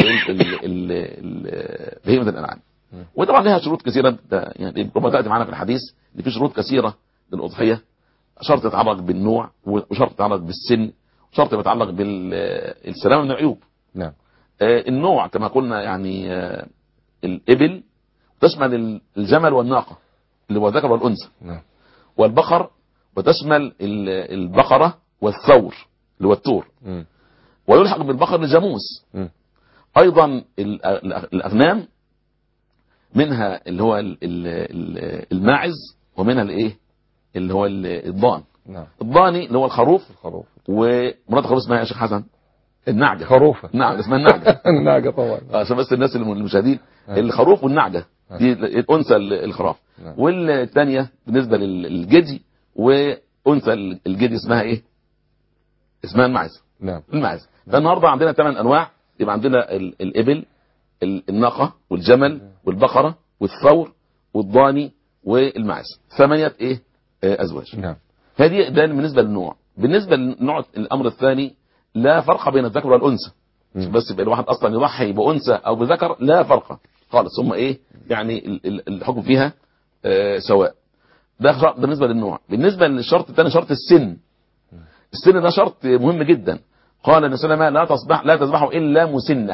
بهيمة الأنعام. وطبعا لها شروط كثيرة، يعني ربما تأتي معنا في الحديث اللي في شروط كثيرة للأضحية. شرط يتعلق بالنوع، وشرط يتعلق بالسن، وشرط يتعلق بالسلامة من العيوب. نعم. آه النوع كما قلنا يعني آه الإبل تشمل الجمل والناقة اللي هو الذكر والأنثى، نعم. والبقر وتشمل البقرة والثور اللي هو التور، م. ويلحق بالبقر الجاموس. م. أيضا الأغنام منها اللي هو الماعز، ومنها الايه اللي هو الضان. نعم. الضاني اللي هو الخروف، الخروف. ومرات الخروف اسمها يا شيخ حسن النعجة. خروفة. نعم اسمها النعجة. النعجة طبعا. عشان بس الناس المشاهدين، الخروف والنعجة دي الأنثى الخراف، والثانية بالنسبة للجدي وأنثى الجدي اسمها ايه؟ اسمها الماعز. نعم. الماعز. فالنهارده عندنا ثمان أنواع، يبقى عندنا الإبل، الناقة، والجمل، والبقرة، والثور، والضاني، والماعز. ثمانية ايه آه ازواج. نعم. هذه ده بالنسبة للنوع. بالنسبة للنوع الامر الثاني لا فرق بين الذكر والانثى، بس يبقى الواحد اصلا يضحي بانثى او بذكر لا فرق خالص، هم ايه يعني الحكم فيها آه سواء. ده بالنسبة للنوع. بالنسبة للشرط الثاني شرط السن. السن ده شرط مهم جدا. قال النبي صلى الله عليه وسلم لا تصبح لا تذبحوا الا مسنة.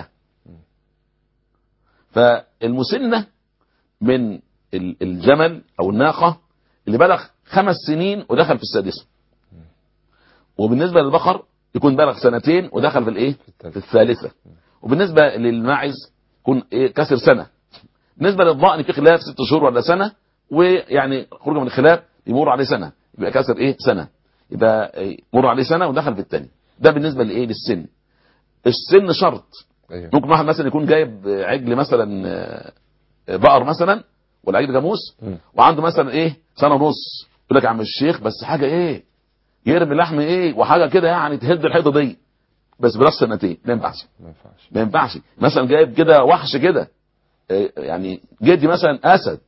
فالمسنة من الجمل او الناقة اللي بلغ خمس سنين ودخل في السادسة، وبالنسبة للبقر يكون بلغ سنتين ودخل في الايه في الثالثة، وبالنسبة للماعز يكون ايه كسر سنة. بالنسبة للضأن في خلاف ست شهور ولا سنة، ويعني خروج من الخلاف يمر عليه سنة يبقى كسر ايه سنة، يبقى يمر عليه سنة ودخل في الثاني. ده بالنسبة لايه للسن. السن شرط. أيوه. ممكن واحد مثلا يكون جايب عجل مثلا بقر مثلا ولا عجل جاموس وعنده مثلا ايه سنه ونص، يقول لك يا عم الشيخ بس حاجه ايه يرمي لحم ايه وحاجه كده يعني تهد الحيطه دي، بس بنفس سنتين ما ينفعش. ما ينفعش ما ينفعش. مثلا جايب كده وحش كده إيه يعني جدي مثلا اسد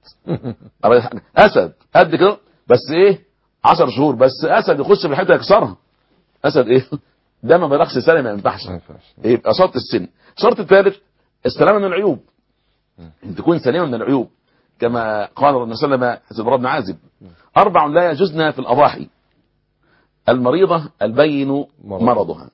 اسد قد كده بس ايه عشر شهور، بس اسد يخش في الحيطه يكسرها، اسد ايه ده ما بلغش سنه ما ينفعش. يبقى شرط السن. شرط الثالث السلامه من العيوب، ان تكون سليمه من العيوب كما قال الرسول صلى الله عليه وسلم حديث البراء بن عازب اربع لا يجوزن في الاضاحي: المريضه البين مرضها،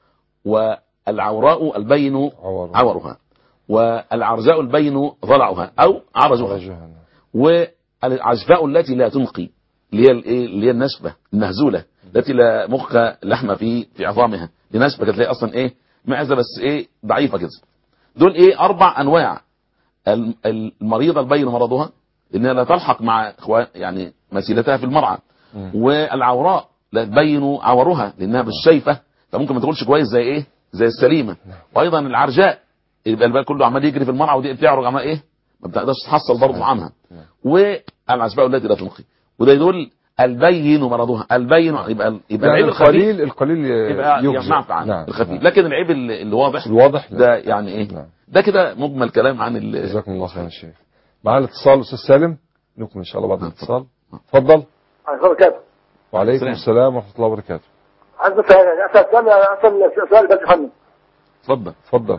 والعوراء البين عورها، والعرجاء البين ضلعها او عرجها، والعجفاء التي لا تنقي اللي هي الايه اللي هي النشبه المهزوله التي لا مخ لحمه في في عظامها، دي نشبه تلاقي اصلا ايه معزه بس ايه ضعيفه كده. دول ايه اربع انواع. المريضه البين مرضها انها لا تلحق مع يعني مسيلتها في المرعى، والعوراء لا تبين عورها لانها مش شايفه فممكن ما تقولش كويس زي ايه زي السليمه، وايضا العرجاء يبقى البال كله عمال يجري في المرعى ودي بتعرج عمال ايه ما بتقدرش تحصل برضه عنها، والعجفاء التي لا تنقي، وده يدل البين مرضها. البين يبقى يبقى يعني العيب القليل القليل يبقى يعفى عنه نعم. الخفيف، نعم. لكن العيب اللي واضح الواضح ده يعني ايه نعم. ده كده مجمل كلام عن ال جزاكم الله خير يا شيخ. معانا اتصال استاذ سالم نكمل ان شاء الله بعد الاتصال. اتفضل. وبركاته. وعليكم السلام ورحمه الله وبركاته. عايز اسال اسال اسال سؤال بس يا فندم. اتفضل. اتفضل.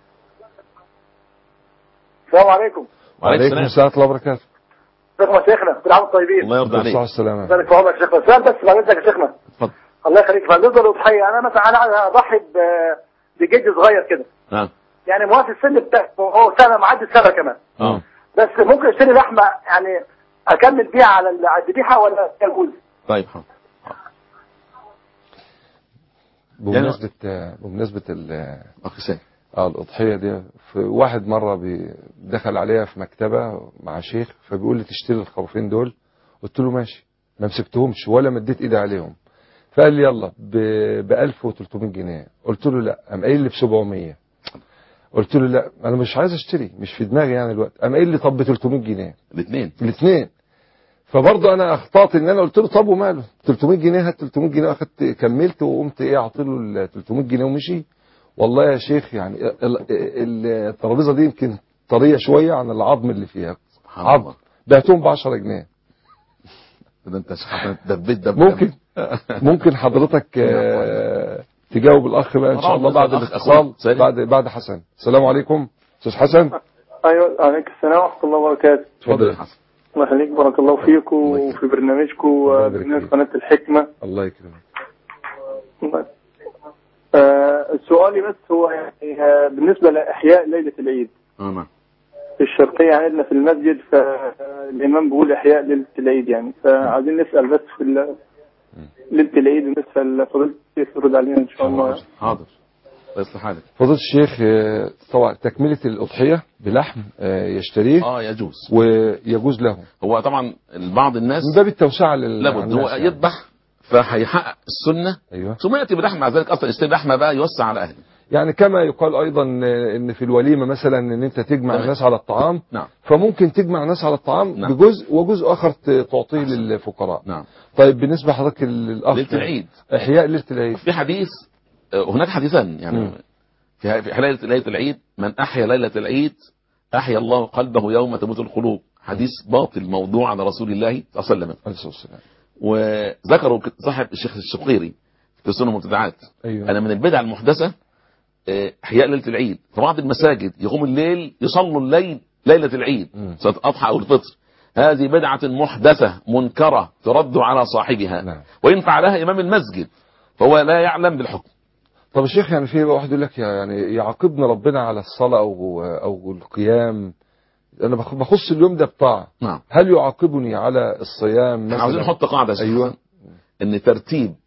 السلام عليكم. وعليكم السلام ورحمه الله وبركاته. ازيكم يا شيخنا؟ كل عام وانتم طيبين. الله يرضى عليك. صحة السلامة. بارك في عمرك يا شيخنا. سؤال بس بعد اذنك يا شيخنا. اتفضل. الله يخليك. بالنسبه للاضحيه انا مثلا انا اضحي بجد صغير كده. نعم. يعني موافق السن بتاعه هو سنه معدي السنه كمان. اه. بس ممكن اشتري لحمه يعني اكمل بيها على الذبيحه ولا الجوز؟ طيب حاضر. بمناسبة بمناسبة ال اخي اه الاضحيه دي، في واحد مره دخل عليها في مكتبه مع شيخ فبيقول لي تشتري الخروفين دول، قلت له ماشي، ما مسكتهمش ولا مديت ايدي عليهم، فقال لي يلا ب ألف وثلاثمائة جنيه، قلت له لا، قام قايل لي ب سبعمية، قلت له لا انا مش عايز اشتري، مش في دماغي يعني الوقت، قام قايل لي طب ب ثلاثمائة جنيه الاثنين الاثنين فبرضه انا اخطات ان انا قلت له طب وماله ثلاثمائة جنيه، هات ثلاثمائة جنيه، اخدت كملت وقمت ايه اعطي له ال ثلاثمائة جنيه ومشي. والله يا شيخ يعني الترابيزه دي يمكن طريه شويه عن العظم اللي فيها، عظم بعتهم ب عشرة جنيه. ده انت دبيت دب ممكن ممكن حضرتك تجاوب الاخ بقى ان شاء الله بعد الاتصال بعد بعد حسن. السلام عليكم استاذ حسن. ايوه عليكم السلام ورحمه الله وبركاته. اتفضل يا حسن. الله يخليك، بارك الله فيك وفي برنامجكم وبرنامج قناه الحكمه. الله يكرمك. آه سؤالي بس هو يعني آه بالنسبة لإحياء ليلة العيد اه نعم. في الشرقية عندنا في المسجد، فالإمام بيقول إحياء ليلة العيد يعني، فعايزين نسأل بس في ليلة العيد ونسأل فضيلة الشيخ يرد علينا إن شاء الله. حاضر يصلح حالك. فضيلة الشيخ طبعا تكملة الأضحية بلحم يشتريه اه يجوز ويجوز له. هو طبعا بعض الناس من باب التوسعة لابد هو يعني. يذبح فهيحقق السنة. أيوة. ثم يأتي بلحم مع ذلك أصلا يشتري لحمة بقى يوسع على أهله. يعني كما يقال أيضا إن في الوليمة مثلا إن أنت تجمع طبعا. الناس على الطعام. نعم. فممكن تجمع الناس على الطعام. نعم. بجزء وجزء آخر تعطيه للفقراء. نعم. طيب بالنسبة لحضرتك الأخ ليلة العيد إحياء ليلة العيد في حديث، هناك حديثان يعني م. في في ليلة ليلة العيد من أحيا ليلة العيد أحيا الله قلبه يوم تموت القلوب. حديث باطل موضوع على رسول الله صلى الله عليه وسلم. وذكروا صاحب الشيخ الشقيري في سنن المبتدعات. أيوة. أنا من البدع المحدثة إحياء ليلة العيد. في بعض المساجد يقوم الليل يصلوا الليل ليلة العيد صلاة أضحى أو الفطر. هذه بدعة محدثة منكرة ترد على صاحبها. نعم. وإن فعلها إمام المسجد فهو لا يعلم بالحكم. طب الشيخ يعني في واحد يقول لك يعني يعاقبنا ربنا على الصلاة أو أو القيام، أنا بخص اليوم ده بطاعة. نعم. هل يعاقبني على الصيام مثلا؟ عاوزين نحط قاعدة. أيوة. إن ترتيب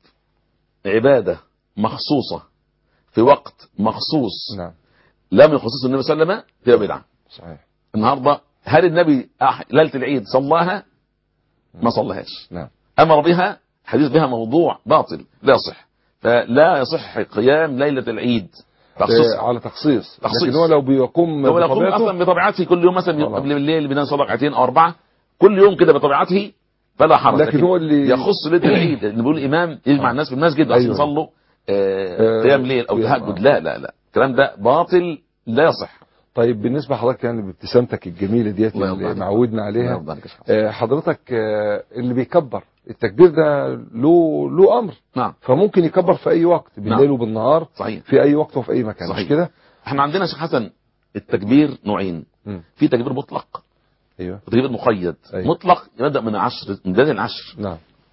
عبادة مخصوصة في وقت مخصوص. نعم. لم يخصص النبي صلى الله عليه وسلم فيها بدعة. صحيح. النهارده هل النبي ليلة العيد صلاها؟ ما صلاهاش. نعم. أمر بها، حديث بها موضوع باطل لا يصح. فلا يصح قيام ليلة العيد تخصيص على تخصيص. تخصيص. لكن هو لو بيقوم لو يقوم اصلا بطبيعته كل يوم مثلا قبل الليل بينام صلاه ركعتين او اربعه كل يوم كده بطبيعته فلا حرج. لكن, لكن هو اللي يخص ليله العيد اللي بيقول الامام يجمع الناس في المسجد عشان يصلوا آه قيام ليل او تهجد. لا لا لا الكلام ده باطل لا يصح. طيب بالنسبه لحضرتك يعني بابتسامتك الجميله ديت اللي معودنا عليها، آه حضرتك آه اللي بيكبر التكبير ده له له امر. نعم. فممكن يكبر في اي وقت بالليل. نعم. وبالنهار. صحيح. في اي وقت وفي اي مكان. صحيح. مش كده؟ احنا عندنا شيخ حسن التكبير نوعين. م. في تكبير مطلق. ايوه. وتكبير مقيد. أيوة. مطلق يبدا من عشر من بدايه العشر. نعم.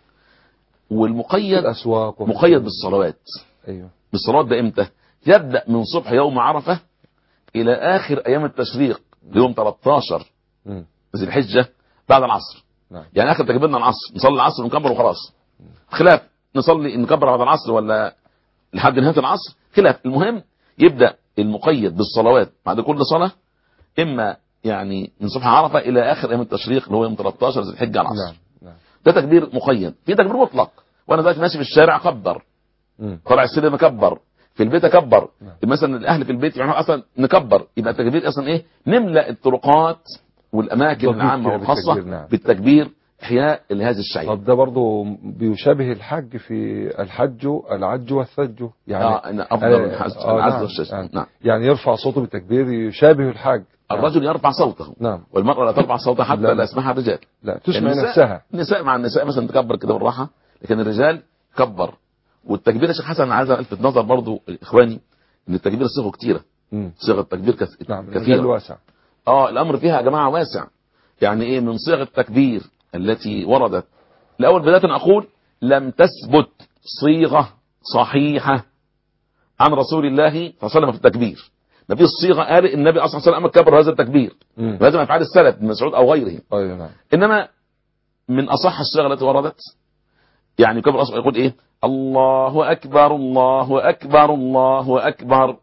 والمقيد الاسواق مقيد بالصلوات. ايوه. بالصلوات ده امتى؟ يبدا من صبح يوم عرفه الى اخر ايام التشريق يوم ثلاثة عشر ذي الحجه بعد العصر. نعم. يعني اخر تكبيرنا العصر نصلي العصر ونكبر وخلاص. خلاف نصلي نكبر بعد العصر ولا لحد نهايه العصر خلاف. المهم يبدا المقيد بالصلوات بعد كل صلاه اما يعني من صبح عرفه الى اخر ايام التشريق اللي هو يوم ثلاثة عشر ذي الحجه العصر. نعم. نعم. ده تكبير مقيد. في تكبير مطلق وانا دلوقتي ماشي في الشارع اكبر، طلع السلم اكبر، في البيت اكبر. نعم. مثلا الاهل في البيت يعني اصلا نكبر. يبقى التكبير اصلا ايه؟ نملا الطرقات والاماكن العامه والخاصه. نعم. بالتكبير احياء لهذا الشيء. طب ده برضه بيشابه الحج في الحج العج والثج يعني. اه ان افضل الحج آه العز نعم. والشج. يعني, نعم. يعني يرفع صوته بالتكبير يشابه الحج. الرجل نعم. يرفع صوته. نعم. والمرأة لا ترفع صوتها حتى لا, لا يسمعها الرجال. لا تسمع النساء نفسها. النساء مع النساء مثلا تكبر كده بالراحة، لكن الرجال كبر. والتكبير يا شيخ حسن عايز الفت نظر برضو اخواني ان التكبير صيغه كتيره. صيغه التكبير كث... نعم. كثيره. واسع. اه الامر فيها يا جماعه واسع. يعني ايه من صيغ التكبير التي وردت؟ الاول بدايه اقول لم تثبت صيغه صحيحه عن رسول الله صلى الله عليه وسلم في التكبير. ما فيش صيغه قال النبي صلى الله عليه وسلم كبر هذا التكبير. لازم افعال السلف بن مسعود او غيره. ايوه نعم. انما من اصح الصيغ التي وردت يعني كبر اصلا يقول ايه؟ الله اكبر الله اكبر الله اكبر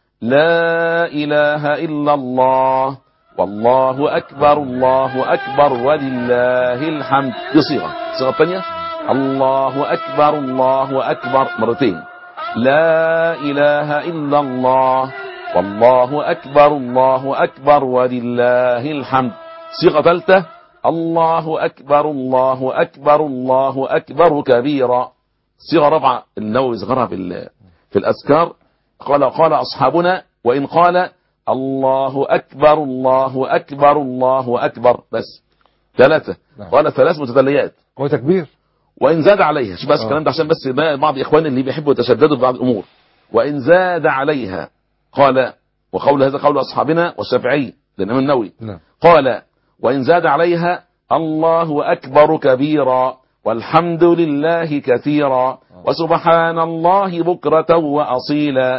لا اله الا الله والله اكبر الله اكبر ولله الحمد. دي صيغه. الصيغه الثانيه الله اكبر الله اكبر مرتين لا اله الا الله والله اكبر الله اكبر ولله الحمد. صيغه ثالثه الله اكبر الله اكبر الله اكبر كبيرا. صيغه رابعه النووي ذكرها في في الاذكار قال قال اصحابنا وان قال الله اكبر الله اكبر الله اكبر بس ثلاثه. قال ثلاث متتاليات هو تكبير. وان زاد عليها شوف بس الكلام ده عشان بس بعض اخواني اللي بيحبوا يتشددوا في بعض الامور. وان زاد عليها قال وقول هذا قول اصحابنا والشافعي للامام النووي. قال وان زاد عليها الله اكبر كبيرا والحمد لله كثيرا وسبحان الله بكرة وأصيلا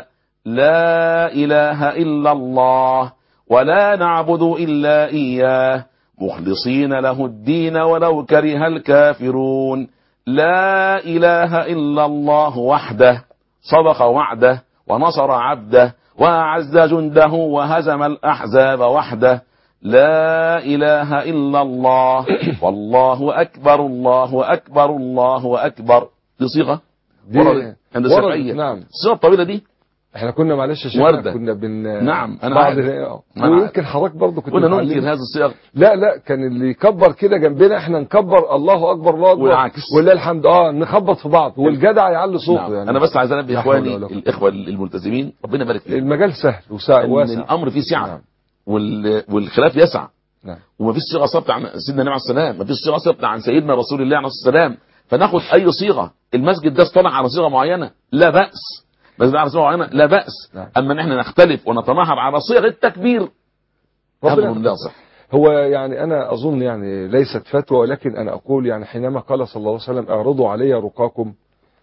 لا إله إلا الله ولا نعبد إلا إياه مخلصين له الدين ولو كره الكافرون. لا إله إلا الله وحده صدق وعده ونصر عبده وأعز جنده وهزم الأحزاب وحده. لا إله إلا الله والله أكبر الله أكبر الله أكبر. دي صيغة دي وردت عند وردت، الشافعية. نعم. الصيغة الطويلة دي احنا كنا معلش يا شيخ وردة. كنا بن نعم، أنا بعض عارف. ال- أنا ويمكن حضرتك برضه كنت كنا متعلم. ننكر هذه الصيغ. لا لا كان اللي يكبر كده جنبنا احنا نكبر الله اكبر الله اكبر والعكس. ولله الحمد اه نخبط في بعض والجدع يعلي صوته. نعم. يعني أنا بس عايز أنبه لا حول إخواني ولا قوة. الإخوة الملتزمين ربنا يبارك فيهم المجال سهل وسع إن واسع. الأمر فيه سعة. نعم. وال... والخلاف يسع. نعم. وما فيش صيغه ثابته عن سيدنا النبي عليه السلام، ما فيش صيغه ثابته عن سيدنا رسول الله عليه السلام، فناخد اي صيغه. المسجد ده اصطلح على صيغه معينه لا باس، بس ده على صيغه معينه لا باس. نعم. اما ان احنا نختلف ونتماهر على صيغ التكبير ربنا امر لا صح. هو يعني أنا أظن يعني ليست فتوى، ولكن أنا أقول يعني حينما قال صلى الله عليه وسلم اعرضوا علي رقاكم،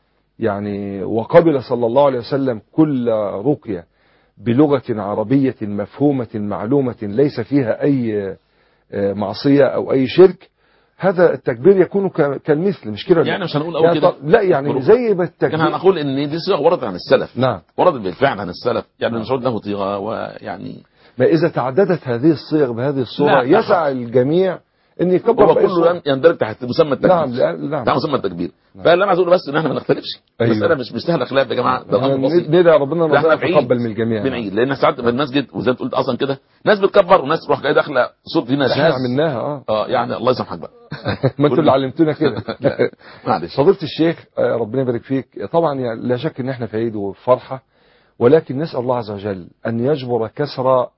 يعني وقبل صلى الله عليه وسلم كل رقية بلغة عربية مفهومة معلومة ليس فيها أي معصية أو أي شرك، هذا التكبير يكون كالمثل، مش كده؟ يعني مش هنقول أول يعني كده. لا يعني زي ما التكبير. كان هنقول ان دي صيغه وردت عن السلف. نعم. وردت بالفعل عن السلف، يعني مش له صيغه ويعني ما إذا تعددت هذه الصيغ بهذه الصورة لا، يسع الجميع أن يكبر هو بأي كله صورة. يندرج تحت مسمى التكبير. نعم لا نعم تحت مسمى التكبير. فاللي انا عايز اقوله بس ان احنا ما نختلفش. أيوة. المساله مش مش سهله خلاف يا جماعه، ده امر بسيط. ندعي ربنا لا، احنا ربنا في عيد. يتقبل من الجميع. بنعيد لان ساعات في المسجد وزي ما قلت اصلا كده ناس بتكبر وناس تروح جايه داخله صوت فينا احنا شاذ. عملناها اه اه يعني الله يسامحك بقى. ما انتوا اللي علمتونا كده. معلش. فضيلة الشيخ آه، ربنا يبارك فيك. طبعا يعني لا شك ان احنا في عيد وفرحه، ولكن نسال الله عز وجل ان يجبر كسر آه،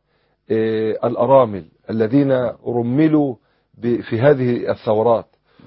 الارامل الذين رملوا ب- في هذه الثورات،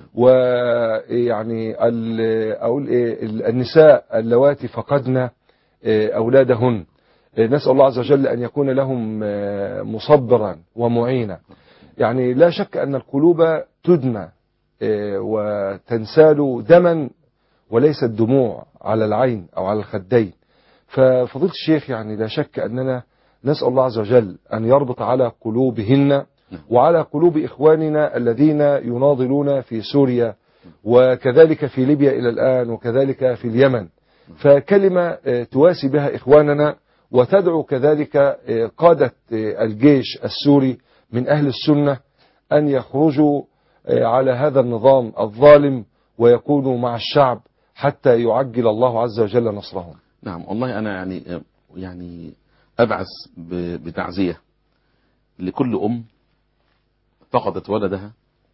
ويعني ال- اقول ايه ال- النساء اللواتي فقدن آه، اولادهن. آه، نسال الله عز وجل ان يكون لهم آه، مصبرا ومعينا. يعني لا شك أن القلوب تدمى آه، وتنسال دما وليست دموع على العين أو على الخدين. ففضيلة الشيخ يعني لا شك أننا نسأل الله عز وجل أن يربط على قلوبهن وعلى قلوب إخواننا الذين يناضلون في سوريا وكذلك في ليبيا إلى الآن وكذلك في اليمن، فكلمة آه، تواسي بها إخواننا وتدعو كذلك آه، قادة آه، الجيش السوري من أهل السنة أن يخرجوا على هذا النظام الظالم ويكونوا مع الشعب حتى يعجل الله عز وجل نصرهم. نعم والله أنا يعني يعني أبعث ب- بتعزية لكل أم فقدت ولدها،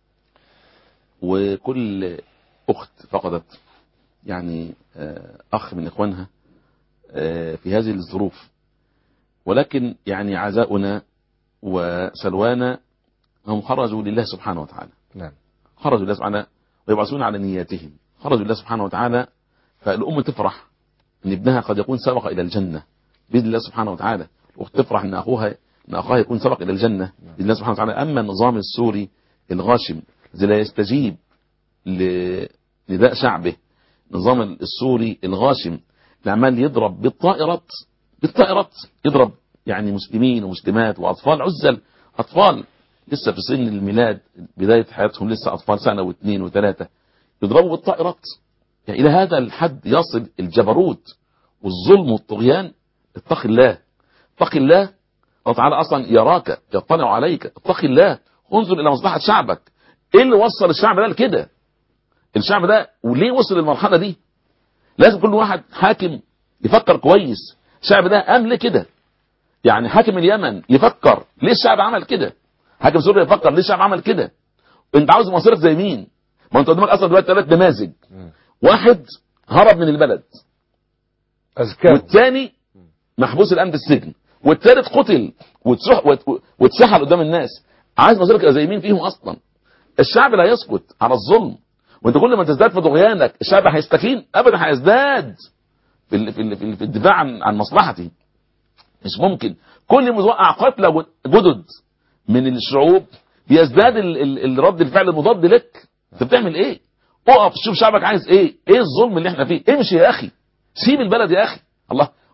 وكل أخت فقدت يعني آه، أخ من إخوانها آه، في هذه الظروف. ولكن يعني عزاؤنا وسلوانا هم خرجوا لله سبحانه وتعالى. نعم. خرجوا لله سبحانه ويبعثون على نياتهم، خرجوا لله سبحانه وتعالى. فالأم تفرح ان ابنها قد يكون سبق الى الجنة باذن الله سبحانه وتعالى، واخت تفرح ان اخوها ان اخوها يكون سبق الى الجنة باذن الله سبحانه وتعالى. اما النظام السوري الغاشم الذي لا يستجيب لنداء شعبه، النظام السوري الغاشم اللي عمال يضرب بالطائرات بالطائرات يضرب يعني مسلمين ومسلمات واطفال عزل، اطفال لسه في سن الميلاد بداية حياتهم، لسه اطفال سنة واثنين وثلاثة، يضربوا بالطائرات. يعني الى هذا الحد يصل الجبروت والظلم والطغيان. اتق الله، اتق الله. الله تعالى اصلا يراك يطلع عليك، اتق الله، انظر الى مصلحة شعبك. ايه اللي وصل الشعب ده لكده؟ الشعب ده وليه وصل للمرحلة دي؟ لازم كل واحد حاكم يفكر كويس، الشعب ده قام ليه كده؟ يعني حاكم اليمن يفكر ليه الشعب عمل كده؟ حاكم سوريا يفكر ليه الشعب عمل كده؟ انت عاوز مصيرك زي مين؟ ما انت قدامك اصلا دلوقتي ثلاث نماذج، واحد هرب من البلد أزكام، والثاني محبوس الان في السجن، والثالث قتل واتسح- وات- واتسحل قدام الناس. عايز مصيرك زي مين فيهم اصلا؟ الشعب لا يسكت على الظلم، وانت كل ما تزداد في طغيانك الشعب هيستكين؟ ابدا، هيزداد في ال- في ال- في ال- في الدفاع عن عن مصلحته. مش ممكن كل ما توقع قتلى جدد من الشعوب بيزداد ال- ال- الرد الفعل المضاد لك. انت بتعمل ايه؟ اقف شوف شعبك عايز ايه، ايه الظلم اللي احنا فيه، امشي يا اخي، سيب البلد يا اخي. الله،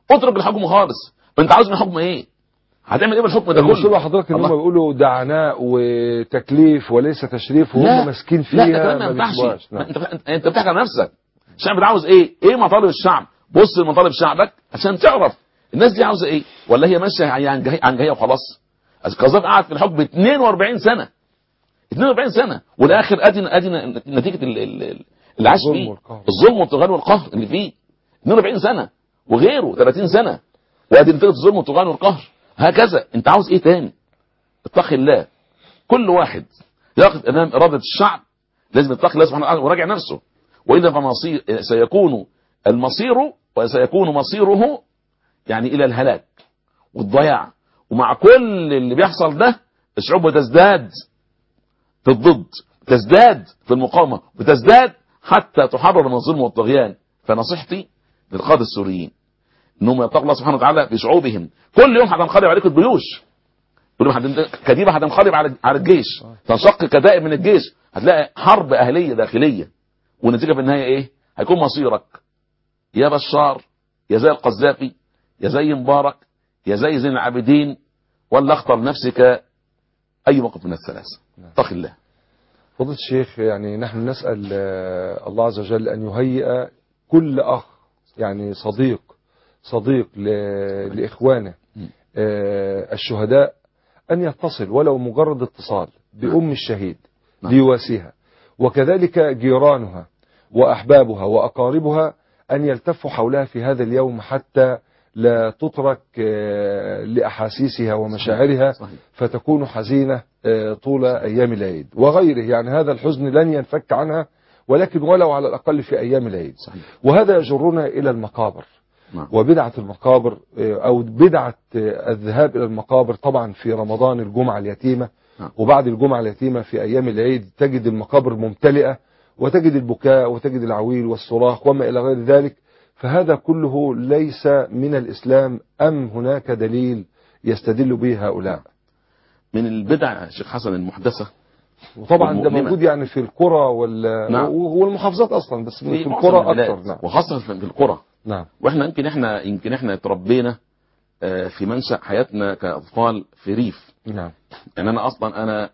اترك الحكم خالص. انت عاوز من الحكم ايه؟ هتعمل ايه بالحكم ده كله؟ المصيبة حضرتك ان هم بيقولوا ده عناء وتكليف وليس تشريف وهم ماسكين فيها. لا، ده كلام ما ينفعش. نعم. انت انت بتحكي على نفسك. الشعب ده عاوز ايه؟ ايه مطالب الشعب؟ بص لمطالب شعبك عشان تعرف الناس دي عاوزه ايه، ولا هي ماشيه عن جهه عن جهه وخلاص. القذافي قعد في الحكم اثنين وأربعين سنه اثنين وأربعين سنه، والاخر ادي ادي نتيجه اللي عاش فيه، الظلم والطغيان والقهر اللي فيه اثنين وأربعين سنه، وغيره ثلاثين سنه، وادي نتيجه الظلم والطغيان والقهر. هكذا انت عاوز ايه تاني؟ اتقي الله. كل واحد يقف امام اراده الشعب لازم يتقي الله سبحانه وتعالى ويراجع نفسه، والا فمصير سيكون المصير وسيكون مصيره يعني الى الهلاك والضياع. ومع كل اللي بيحصل ده الشعوب بتزداد في الضد، تزداد في المقاومه، بتزداد حتى تحرر من الظلم والطغيان. فنصيحتي للقاده السوريين انهم يتقوا الله سبحانه وتعالى في شعوبهم. كل يوم هتنقلب عليكم الجيوش، كل يوم كتيبه هتنقلب على على الجيش، تنشق كتائب من الجيش، هتلاقي حرب اهليه داخليه، والنتيجه في النهايه ايه؟ هيكون مصيرك يا بشار، يا زي القذافي، يا زي مبارك، يا زي زين العابدين، ولا اختر نفسك اي موقف من الثلاثه. اتق الله. فضيلة الشيخ، يعني نحن نسأل الله عز وجل أن يهيئ كل أخ يعني صديق صديق لإخوانه الشهداء أن يتصل ولو مجرد اتصال بأم الشهيد ليواسيها، وكذلك جيرانها وأحبابها وأقاربها أن يلتفوا حولها في هذا اليوم حتى لا تترك لأحاسيسها ومشاعرها فتكون حزينة طول أيام العيد وغيره. يعني هذا الحزن لن ينفك عنها، ولكن ولو على الأقل في أيام العيد. وهذا يجرنا إلى المقابر وبدعة المقابر، أو بدعة الذهاب إلى المقابر طبعا في رمضان الجمعة اليتيمة، وبعد الجمعة اليتيمة في أيام العيد تجد المقابر ممتلئة، وتجد البكاء وتجد العويل والصراخ وما إلى غير ذلك. فهذا كله ليس من الإسلام، أم هناك دليل يستدل به هؤلاء؟ من البدع شيخ حسن المحدثة، وطبعا ده موجود يعني في القرى وال... نعم. والمحافظات أصلا، بس في, في القرى أكثر. نعم. وخاصة في القرى. نعم. واحنا يمكن احنا يمكن احنا تربينا في منشأ حياتنا كأطفال في ريف. نعم. يعني انا اصلا انا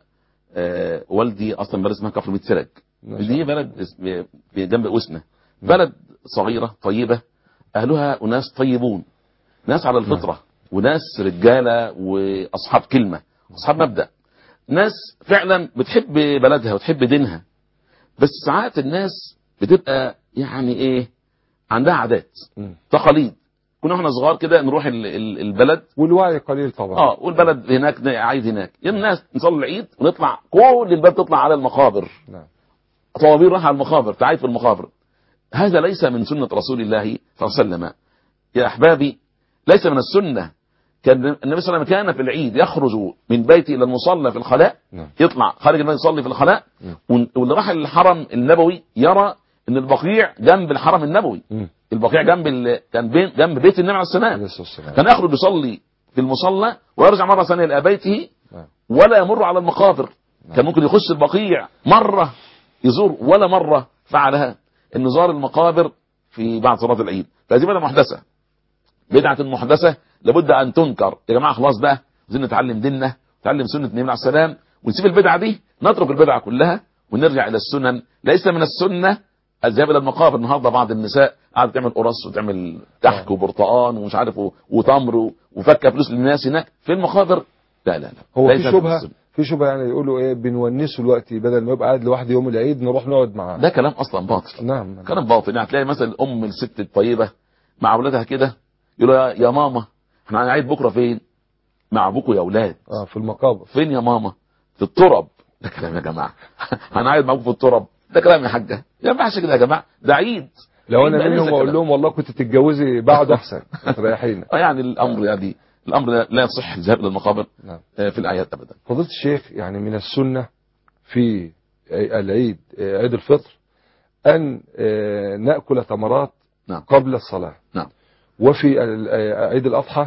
والدي اصلا بلد اسمها كفر بيت سرج، دي بلد جنب أسنة، بلد صغيرة طيبة، أهلها أناس طيبون، ناس على الفطرة، وناس رجالة وأصحاب كلمة، أصحاب مبدأ، ناس فعلا بتحب بلدها وتحب دينها. بس ساعات الناس بتبقى يعني إيه، عندها عادات تقاليد. كنا احنا صغار كده نروح البلد والوعي قليل طبعا، اه والبلد هناك عايد هناك، الناس نصلي العيد ونطلع كل البلد تطلع على المقابر. نعم. طوابير راح على المقابر، تعيد في المقابر. هذا ليس من سنة رسول الله صلى الله عليه وسلم يا أحبابي، ليس من السنة. كان النبي صلى الله عليه وسلم كان في العيد يخرج من بيته إلى المصلى في الخلاء، يطلع خارج المسجد يصلي في الخلاء، واللي راح الحرم النبوي يرى ان البقيع جنب الحرم النبوي، البقيع جنب ال... كان بين جنب بيت النبي عليه السلام، كان يخرج يصلي في المصلى ويرجع مرة ثانية إلى بيته ولا يمر على المقابر. كان ممكن يخش البقيع مرة يزور، ولا مرة فعلها ان زار المقابر في بعد صلاة العيد. فهذه بدعة محدثة، بدعة محدثة لابد ان تنكر. يا جماعة خلاص بقى عايزين نتعلم ديننا، نتعلم سنة النبي عليه السلام، ونسيب البدعة دي، نترك البدعة كلها ونرجع الى السنن. ليس من السنة الذهاب الى المقابر. النهارده بعض النساء قاعده تعمل قرص وتعمل كحك وبرتقان ومش عارف وتمر وفكه فلوس للناس هناك في المقابر. لا لا لا، هو في شبهه في شبهه يعني يقولوا ايه، بنونسه الوقت بدل ما يبقى قاعد لوحده يوم العيد نروح نقعد معاه. ده كلام اصلا باطل. نعم. كلام باطل. يعني تلاقي مثلا ام الست الطيبه مع اولادها كده يقولوا يا, يا ماما احنا هنعيد بكره فين؟ مع ابوكم يا اولاد. اه في المقابر. فين يا ماما؟ في التراب. ده كلام يا جماعه. هنعيد معاكم في التراب، ده كلام يا حاجه. ما ينفعش كده يا جماعه، ده عيد. لو انا منهم اقول لهم والله كنت تتجوزي بعد احسن تريحينا. اه يعني الامر يعني الامر لا يصح الذهاب للمقابر نعم. في الاعياد ابدا. فضيلة الشيخ، يعني من السنه في العيد عيد الفطر ان ناكل تمرات نعم. قبل الصلاه. نعم. وفي عيد الاضحى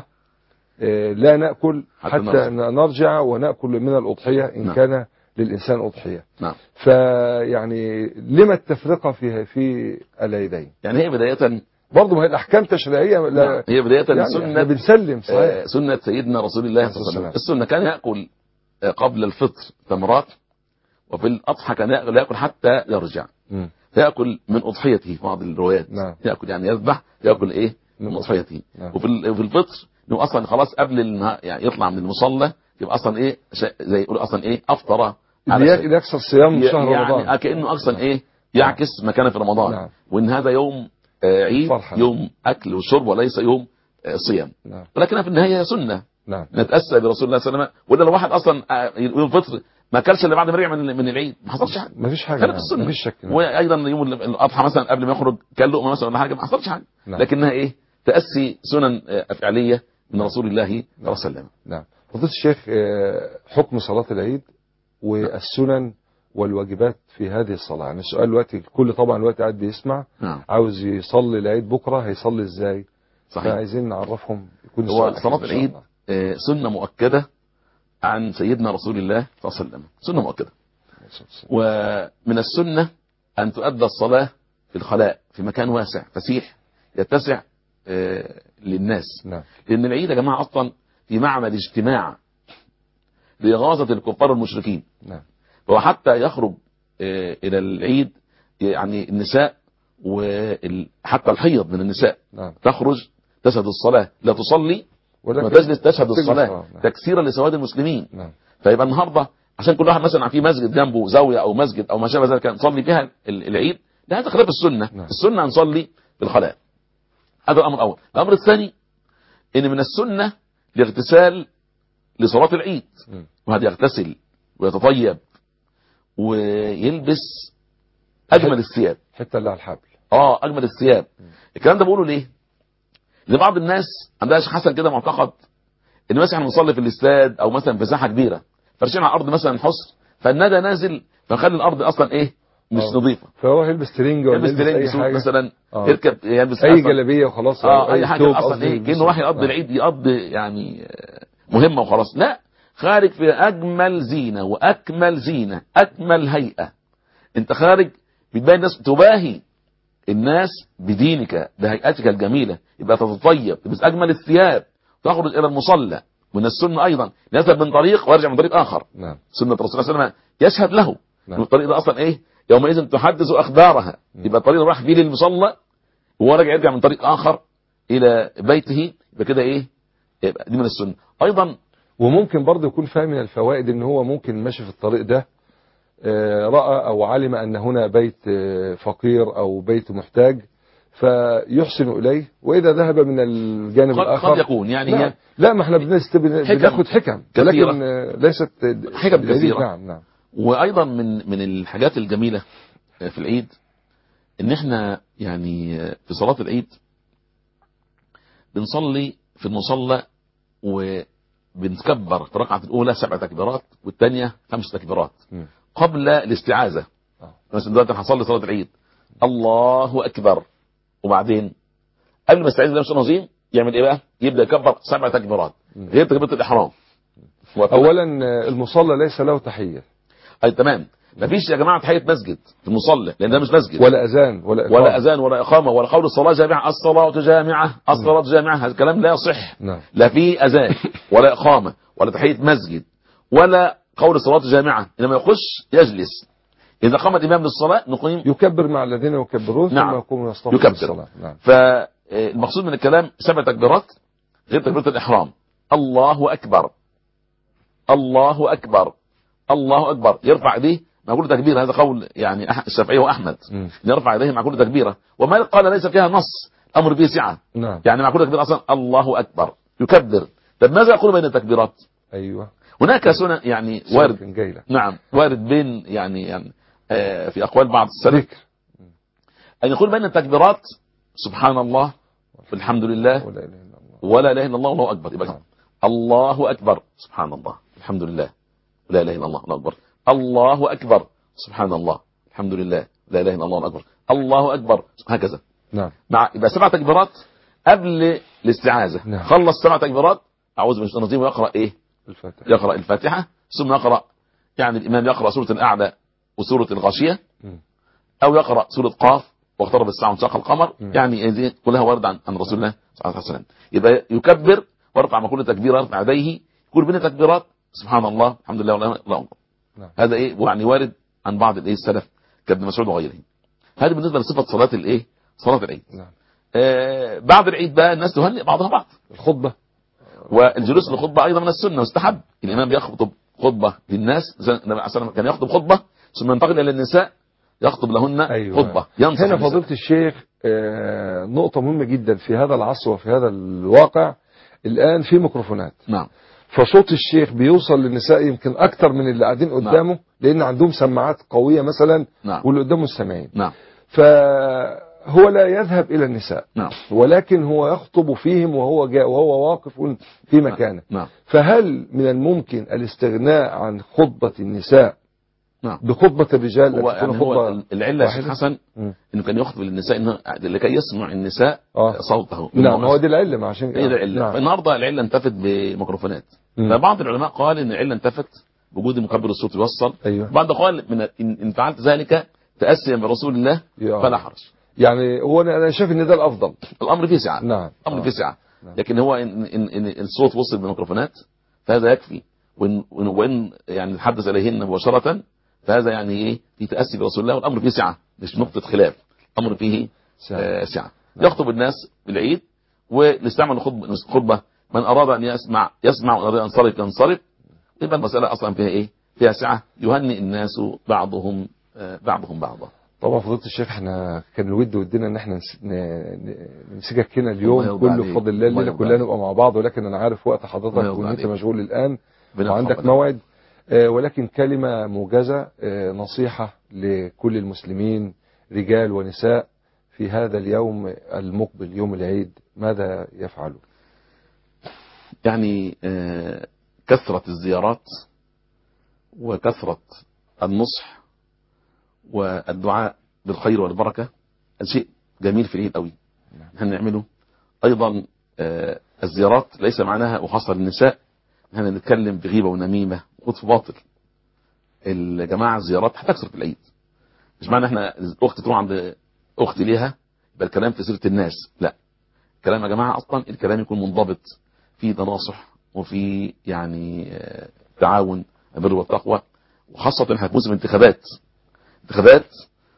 لا ناكل حتى, حتى نرجع وناكل من الاضحيه ان نعم. كان للإنسان أضحية. نعم. فيعني لما التفرقة في في العيدين؟ يعني هي بداية برضه ما هي الاحكام تشريعيه لا هي بداية يعني سنة احنا بنسلم صحيح. آه، سنة سيدنا رسول الله صلى الله عليه وسلم. السنة كان يأكل آه، قبل الفطر تمرات، وفي الأضحى كان يأكل يأكل حتى يرجع. مم. يأكل من أضحيته في بعض الروايات. نعم. يأكل يعني يذبح يأكل إيه من من أضحيته. نعم. وفي ال- وفي الفطر إنه أصلا خلاص قبل النها- يعني يطلع من المصلى يبقى أصلا إيه شيء- زي يقول أصلا إيه أفطر على اللي شيء. يك- يكسر صيام شهر يعني رمضان كأنه أصلا إيه يعكس مكانه في رمضان. نعم. وإن هذا يوم آه، عيد فرحة. يوم أكل وشرب وليس يوم آه، صيام. نعم. ولكنها في النهاية سنة نعم نتأسى برسول الله صلى الله عليه وسلم. ولا لو واحد أصلا آه، يوم الفطر ما اكلش الا بعد ما رجع من من العيد ما حصلش حاجه، ما فيش حاجه كانت نعم. السنه. ما فيش شك نعم. وايضا يوم الاضحى مثلا قبل ما يخرج كان لقمه مثلا ولا حاجه ما حصلش حاجه. نعم. لكنها ايه تأسي سنن آه، فعليه من رسول الله صلى الله عليه وسلم. نعم. فضيلة الشيخ آه، حكم صلاة العيد والسنن والواجبات في هذه الصلاة. يعني السؤال دلوقتي الكل طبعا الوقت قاعد بيسمع نعم. عاوز يصلي العيد بكرة هيصلي ازاي؟ صحيح. فعايزين نعرفهم يكون هو السؤال صلاة إن شاء العيد الله. آه، سنة مؤكدة عن سيدنا رسول الله صلى الله عليه وسلم، سنة مؤكدة. ومن السنة أن تؤدى الصلاة في الخلاء في مكان واسع فسيح يتسع آه، للناس. نعم. لأن العيد يا جماعة أصلا في معمل اجتماع لإغاظة الكفار المشركين. نعم. فهو حتى يخرج آه، إلى العيد يعني النساء وحتى الحيض من النساء نعم. تخرج تشهد الصلاة لا تصلي ولكن وتجلس تشهد تجلس، الصلاة آه، نعم. تكسيرا لسواد المسلمين. نعم. فيبقى النهارده عشان كل واحد مثلا في مسجد جنبه زاوية أو مسجد أو ما شابه ذلك نصلي فيها ال- العيد، لا هذا خلاف السنة. نعم. السنة نصلي في الخلاء. هذا الأمر الأول. الأمر الثاني إن من السنة الاغتسال لصلاة العيد، م. وهذا يغتسل ويتطيب ويلبس أجمل الثياب. حتى اللي على الحبل. اه اجمل الثياب. الكلام ده بقوله ليه؟ لبعض الناس عندها شيخ حسن كده معتقد ان مثلا احنا بنصلي في الاستاد او مثلا في ساحه كبيره فرشين على الارض مثلا حصر فالندى نازل فنخلي الارض اصلا ايه مش آه. نظيفه. فهو هيلبس ترنج ولا يلبس يلبس ترنج اي سوت حاجه مثلا آه. يركب يلبس اي أصلاً- جلابيه وخلاص اه اي حاجه توب اصلا قصدي ايه يلبسه. كانه راح يقضي آه. العيد يقضي يعني آه، مهمه وخلاص. لا، خارج في اجمل زينه واكمل زينه اكمل هيئه. انت خارج بتبين الناس تباهي الناس بدينك بهيئتك الجميلة، يبقى تتطيب تلبس أجمل الثياب تخرج إلى المصلى. من السنة أيضا يذهب من طريق ويرجع من طريق آخر. نعم. سنة الرسول صلى الله عليه وسلم يشهد له. نعم. الطريق ده أصلا إيه يومئذ تحدث أخبارها. يبقى الطريق اللي راح فيه للمصلى وهو راجع يرجع من طريق آخر إلى بيته يبقى كده إيه يبقى دي من السنة أيضا. وممكن برضه يكون فاهم من الفوائد ان هو ممكن ماشي في الطريق ده آه، رأى او علم ان هنا بيت آه، فقير او بيت محتاج فيحسن اليه، واذا ذهب من الجانب قد, الاخر قد يكون يعني لا, هي لا ما احنا بنست- بن- حكم بناخد حكم كثيرة. ولكن آه، ليست حكم دليل. كثيرة. نعم نعم. وأيضا من من الحاجات الجميلة في العيد ان احنا يعني في صلاة العيد بنصلي في المصلى وبنكبر في الركعة الأولى سبع تكبيرات والثانية خمس تكبيرات م. قبل الاستعاذة. آه. مثلا دلوقتي هنصلي صلاة العيد الله أكبر، وبعدين قبل ما يستعيذ بالله من الشيطان الرجيم يعمل ايه بقى؟ يبدأ يكبر سبع تكبيرات م. غير تكبيرة الإحرام. اولا آه، المصلى ليس له تحية أي تمام. مفيش يا جماعة تحية مسجد في المصلى لأن ده مش مسجد ولا اذان ولا إقامة. ولا أذان ولا إقامة ولا قول الصلاة جامعة الصلاة جامعة الصلاة جامعة. هذا الكلام لا يصح. نعم. لا في أذان ولا إقامة ولا تحية مسجد ولا قول الصلاة جامعة. إنما يخش يجلس إذا قام الإمام للصلاة نقيم يكبر مع الذين يكبرون نعم. ثم يقوم يصطف يكبر. الصلاة. نعم. فالمقصود من الكلام سبع تكبيرات غير تكبيرة الإحرام. الله أكبر الله أكبر الله أكبر. يرفع يديه مع كل تكبيرة. هذا قول يعني أح- الشافعي وأحمد م. يرفع يديه مع كل تكبيرة. وما قال ليس فيها نص أمر به سعة. نعم. يعني مع كل تكبيرة أصلا الله أكبر يكبر. طب ماذا يقول بين التكبيرات؟ ايوه هناك سنة يعني وارد سلك جاي لك. نعم وارد بين يعني, يعني آه في أقوال بعض السلف ذكر أن يقول بين التكبيرات سبحان الله والحمد لله ولا اله الا الله. ولا إله إلا الله والله أكبر. يبقى نعم. الله أكبر سبحان الله الحمد لله ولا إله إلا الله الله أكبر. الله أكبر سبحان الله الحمد لله لا إله إلا الله الله أكبر. الله أكبر هكذا. نعم. مع يبقى سبع تكبيرات قبل الاستعاذة. نعم. خلص سبع تكبيرات أعوذ بالله من الشيطان الرجيم ويقرأ إيه؟ الفاتحة. يقرأ الفاتحة ثم يقرأ يعني الإمام يقرأ سورة الأعلى وسورة الغاشية م. أو يقرأ سورة قاف واقترب الساعة وانشق القمر، م. يعني دي كلها ورد عن عن رسول الله صلى الله عليه وسلم. يبقى يكبر ويرفع مع كل تكبيرة يرفع يديه، يقول بين تكبيرات سبحان الله الحمد لله والله الله أكبر. نعم. هذا ايه يعني وارد عن بعض الايه السلف كابن مسعود وغيره. هذا بالنسبة لصفة صلاة الايه صلاة العيد. نعم. آه بعد العيد بقى الناس تهنئ بعضها بعض. الخطبة والجلوس للخطبة ايضا من السنة مستحب. الامام بيخطب خطبة للناس، النبي عليه الصلاة والسلام كان يخطب خطبة ثم ينتقل الى النساء يخطب لهن أيوة. خطبة ينصح هنا النساء. فضيلة الشيخ آه نقطة مهمة جدا في هذا العصر وفي هذا الواقع. الآن في ميكروفونات، نعم. فصوت الشيخ بيوصل للنساء يمكن أكتر من اللي قاعدين قدامه، نعم. لأن عندهم سماعات قوية مثلا، نعم. واللي قدامه السامعين. نعم. فهو لا يذهب إلى النساء، نعم. ولكن هو يخطب فيهم وهو جاء وهو واقف في مكانه. نعم. فهل من الممكن الاستغناء عن خطبة النساء نعم. بخطبة الرجال؟ هو يعني هو العلة يا شيخ حسن مم. انه كان يخطب للنساء انه لكي يسمع النساء آه. صوته. نعم، هو دي العلة، ما عشان هي العلة. نعم. فالنهارده العلة انتفت بميكروفونات. فبعض العلماء قال ان العلة انتفت بوجود مكبر الصوت يوصل. أيوه. بعض قال من ان إن فعلت ذلك تأسيا برسول الله فلا حرج. يعني هو انا شايف ان ده الافضل. الامر فيه سعة. نعم. الامر آه. فيه سعة. نعم. لكن هو ان ان, إن الصوت وصل بالميكروفونات فهذا يكفي، وان وان يعني نتحدث اليهن مباشرة فهذا يعني ايه في تأسي برسول الله، والامر فيه سعة مش نقطة خلاف، الامر فيه سعة. آه سعة. يخطب الناس بالعيد ويستعمل خطبة خطبة من اراد ان يسمع يسمع وان اراد ان ينصرف ينصرف. يبقى المسألة اصلا فيها ايه؟ فيها سعة يهنئ الناس بعضهم آه بعضهم بعضا. طبعا فضيلة الشيخ احنا كان الود ودنا ان احنا نمسكك هنا اليوم كله بفضل الله، الليله كلها نبقى مع بعض، ولكن انا عارف وقت حضرتك وان انت مشغول الان وعندك موعد. اه ولكن كلمة موجزة، اه نصيحة لكل المسلمين رجال ونساء في هذا اليوم المقبل يوم العيد، ماذا يفعلوا؟ يعني اه كثرة الزيارات وكثرة النصح والدعاء بالخير والبركة شيء جميل في العيد قوي هنعمله. ايضا آه الزيارات ليس معناها وخاصة للنساء هنا نتكلم بغيبة ونميمة وخطف باطل. الجماعة الزيارات هتكثر في العيد، مش معنى احنا اختي تروح عند اختي ليها يبقى الكلام في سيرة الناس، لا. الكلام يا جماعة اصلا الكلام يكون منضبط في تناصح وفي يعني آه تعاون البر والتقوى، وخاصة احنا في موسم انتخابات انتخابات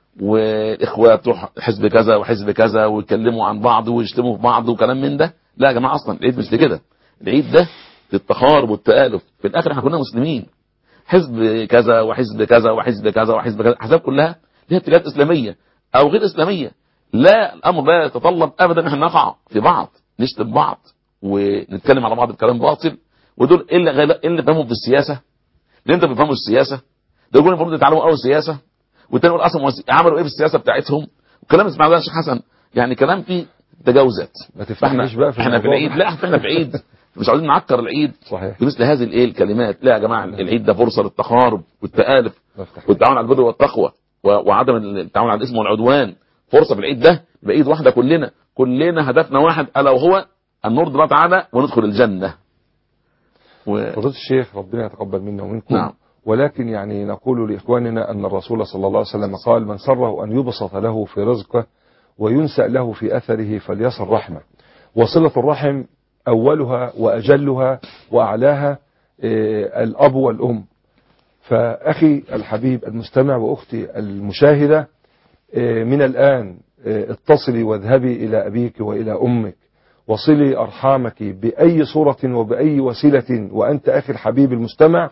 والاخوة تروح حزب كذا وحزب كذا ويتكلموا عن بعض ويشتموا في بعض وكلام من ده. لا يا جماعه اصلا العيد مش لكده، العيد ده للتقارب والتآلف. في الاخر احنا كلنا مسلمين، حزب كذا وحزب كذا وحزب كذا وحزب كذا، احزاب كلها ليها اتجاهات اسلاميه او غير اسلاميه. لا الامر لا يتطلب ابدا ان احنا نقع في بعض نشتم بعض ونتكلم على بعض بكلام باطل. ودول اللي غير اللي فهموا في السياسه، اللي انت بتفهموا السياسه دول يقولوا المفروض يتعلموا اول سياسه، والتاني يقول اصلا عملوا ايه في السياسه بتاعتهم. وكلام اسمع ده يا شيخ حسن يعني كلام فيه تجاوزات. ما تفتحناش بقى في احنا في العيد، لا احنا في عيد مش عاوزين نعكر العيد صحيح بمثل هذه الايه الكلمات. لا يا جماعه العيد ده فرصه للتقارب والتآلف والتعاون على البر والتقوى وعدم التعاون على الاسم والعدوان. فرصه في العيد ده يبقى ايد واحده كلنا كلنا هدفنا واحد الا وهو ان نرضي الله تعالى وندخل الجنه. و... فضيلة الشيخ ربنا يتقبل منا ومنكم. نعم. ولكن يعني نقول لإخواننا أن الرسول صلى الله عليه وسلم قال من سره أن يبسط له في رزقه وينسأ له في أثره فليصل رحمه. وصلة الرحم أولها وأجلها وأعلاها الأب والأم. فأخي الحبيب المستمع وأختي المشاهدة من الآن اتصلي واذهبي إلى أبيك وإلى أمك وصلي أرحامك بأي صورة وبأي وسيلة، وأنت أخي الحبيب المستمع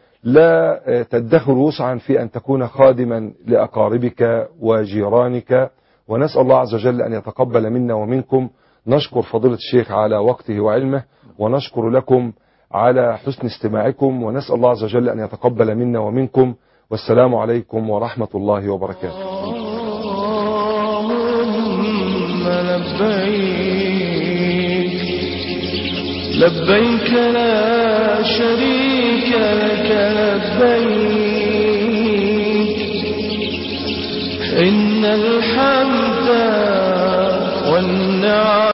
لا تدخر وسعا في أن تكون خادما لأقاربك وجيرانك. ونسأل الله عز وجل أن يتقبل منا ومنكم. نشكر فضيلة الشيخ على وقته وعلمه، ونشكر لكم على حسن استماعكم، ونسأل الله عز وجل أن يتقبل منا ومنكم. والسلام عليكم ورحمة الله وبركاته. لبيك لا شريك لك لبيك إن الحمد والنعم